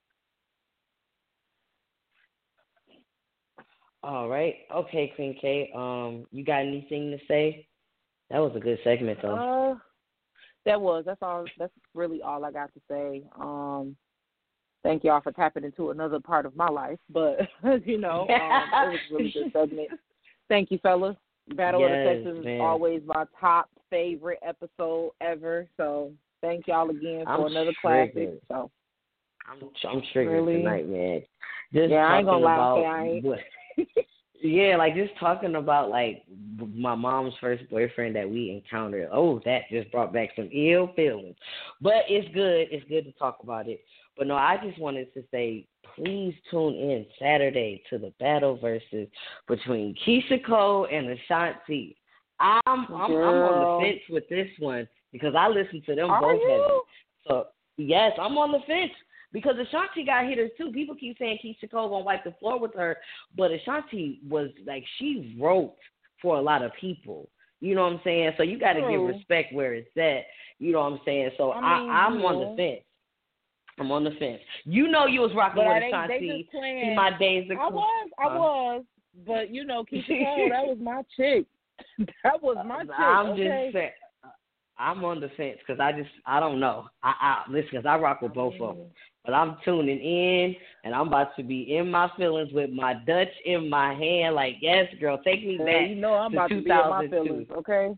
All right. Okay, Queen K. Um, you got anything to say? That was a good segment, though. Uh, that was. That's all. That's really all I got to say. Um, thank y'all for tapping into another part of my life, but you know, um, it was a really good segment. Thank you, fellas. Battle yes, of the Sexes is always my top favorite episode ever. So thank y'all again for I'm another triggered. classic. So I'm I'm triggered really? tonight, man. Just yeah, I ain't gonna lie. About, I ain't. yeah, like just talking about like my mom's first boyfriend that we encountered. Oh, that just brought back some ill feelings. But it's good. It's good to talk about it. But no, I just wanted to say, please tune in Saturday to the battle versus between Keisha Cole and Ashanti. I'm I'm, I'm on the fence with this one because I listened to them Are both. You? Heavy. So yes, I'm on the fence because Ashanti got hitters too. People keep saying Keisha Cole gonna wipe the floor with her, but Ashanti was like she wrote for a lot of people. You know what I'm saying? So you got to give respect where it's at. You know what I'm saying? So I mean, I, I'm yeah. on the fence. I'm on the fence. You know you was rocking but with they, Ashanti. They See my days of I was, I huh? was. But, you know, Keisha Cole, that was my chick. That was my chick, I'm okay? just saying. I'm on the fence because I just, I don't know. I, I Listen, because I rock with both mm. of them. But I'm tuning in, and I'm about to be in my feelings with my Dutch in my hand. Like, yes, girl, take me yeah, back you know I'm to about to be in my feelings, okay?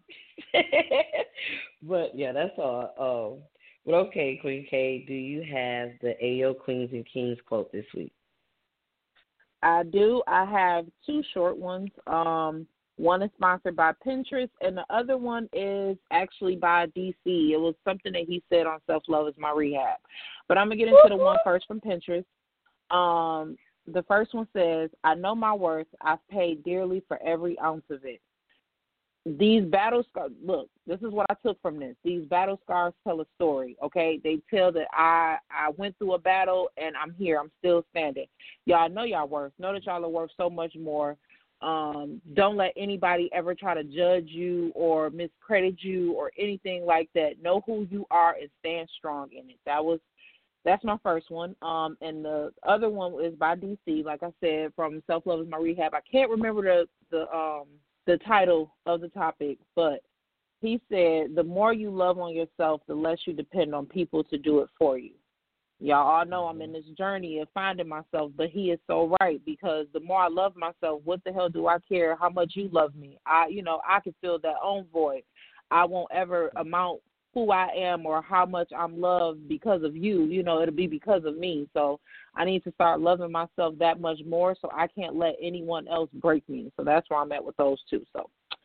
But, yeah, that's all. Um, But okay, Queen K, do you have the Ayo Queens and Kings quote this week? I do. I have two short ones. Um, one is sponsored by Pinterest, and the other one is actually by D C. It was something that he said on Self Love is My Rehab. But I'm going to get into the one first from Pinterest. Um, the first one says, I know my worth. I've paid dearly for every ounce of it. These battle scars, look, this is what I took from this. These battle scars tell a story, okay? They tell that I, I went through a battle and I'm here. I'm still standing. Y'all know y'all worth. Know that y'all are worth so much more. Um, don't let anybody ever try to judge you or miscredit you or anything like that. Know who you are and stand strong in it. That was That's my first one. Um, and the other one is by D C, like I said, from Self Love is My Rehab. I can't remember the, the um the title of the topic, but he said, the more you love on yourself, the less you depend on people to do it for you. Y'all all know I'm in this journey of finding myself, but he is so right because the more I love myself, what the hell do I care how much you love me? I, you know, I can fill that own void. I won't ever amount who I am or how much I'm loved because of you. You know, it'll be because of me. So I need to start loving myself that much more so I can't let anyone else break me. So that's where I'm at with those two. So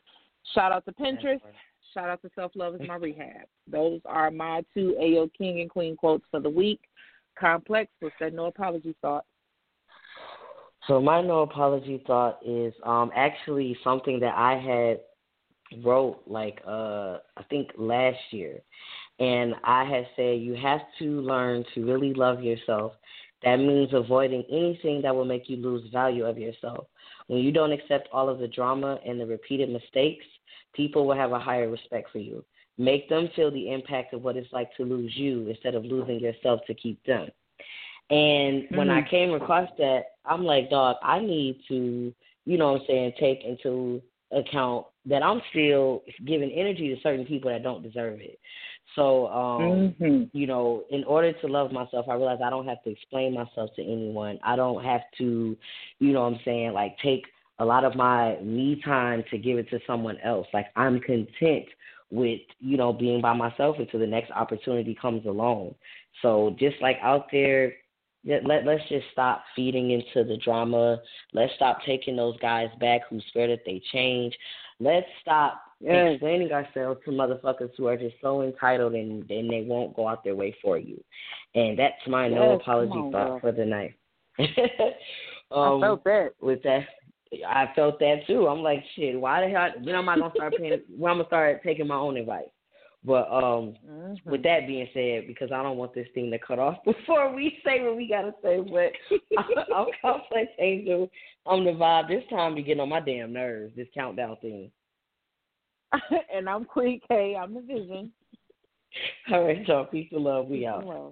Shout out to Pinterest. Shout out to Self Love is my rehab. Those are my two Ayo King and Queen quotes for the week. Complex, what's that no apology thought? So my no apology thought is um actually something that I had wrote like uh I think last year, and I had said you have to learn to really love yourself. That means avoiding anything that will make you lose value of yourself. When you don't accept all of the drama and the repeated mistakes, people will have a higher respect for you. Make them feel the impact of what it's like to lose you instead of losing yourself to keep them. And when mm-hmm. I came across that, I'm like, dog, I need to, you know what I'm saying, take into account that I'm still giving energy to certain people that don't deserve it. So, um, mm-hmm. you know, in order to love myself, I realize I don't have to explain myself to anyone. I don't have to, you know what I'm saying, like take a lot of my me time to give it to someone else. Like I'm content with, you know, being by myself until the next opportunity comes along. So just like out there, let, let's just stop feeding into the drama. Let's stop taking those guys back who swear that they change. Let's stop yes. explaining ourselves to motherfuckers who are just so entitled and, and they won't go out their way for you. And that's my yes, no apology on, thought girl. for the night. um, I felt that. With that, I felt that too. I'm like, shit, why the hell? When am I gonna start paying? When I'm gonna start taking my own advice? But um, mm-hmm. with that being said, because I don't want this thing to cut off before we say what we gotta say, but I'm Complex Angel. I'm the vibe. This time you're getting on my damn nerves. This countdown thing. And I'm Queen K. I'm the Vision. All right, y'all. Peace and love. We out.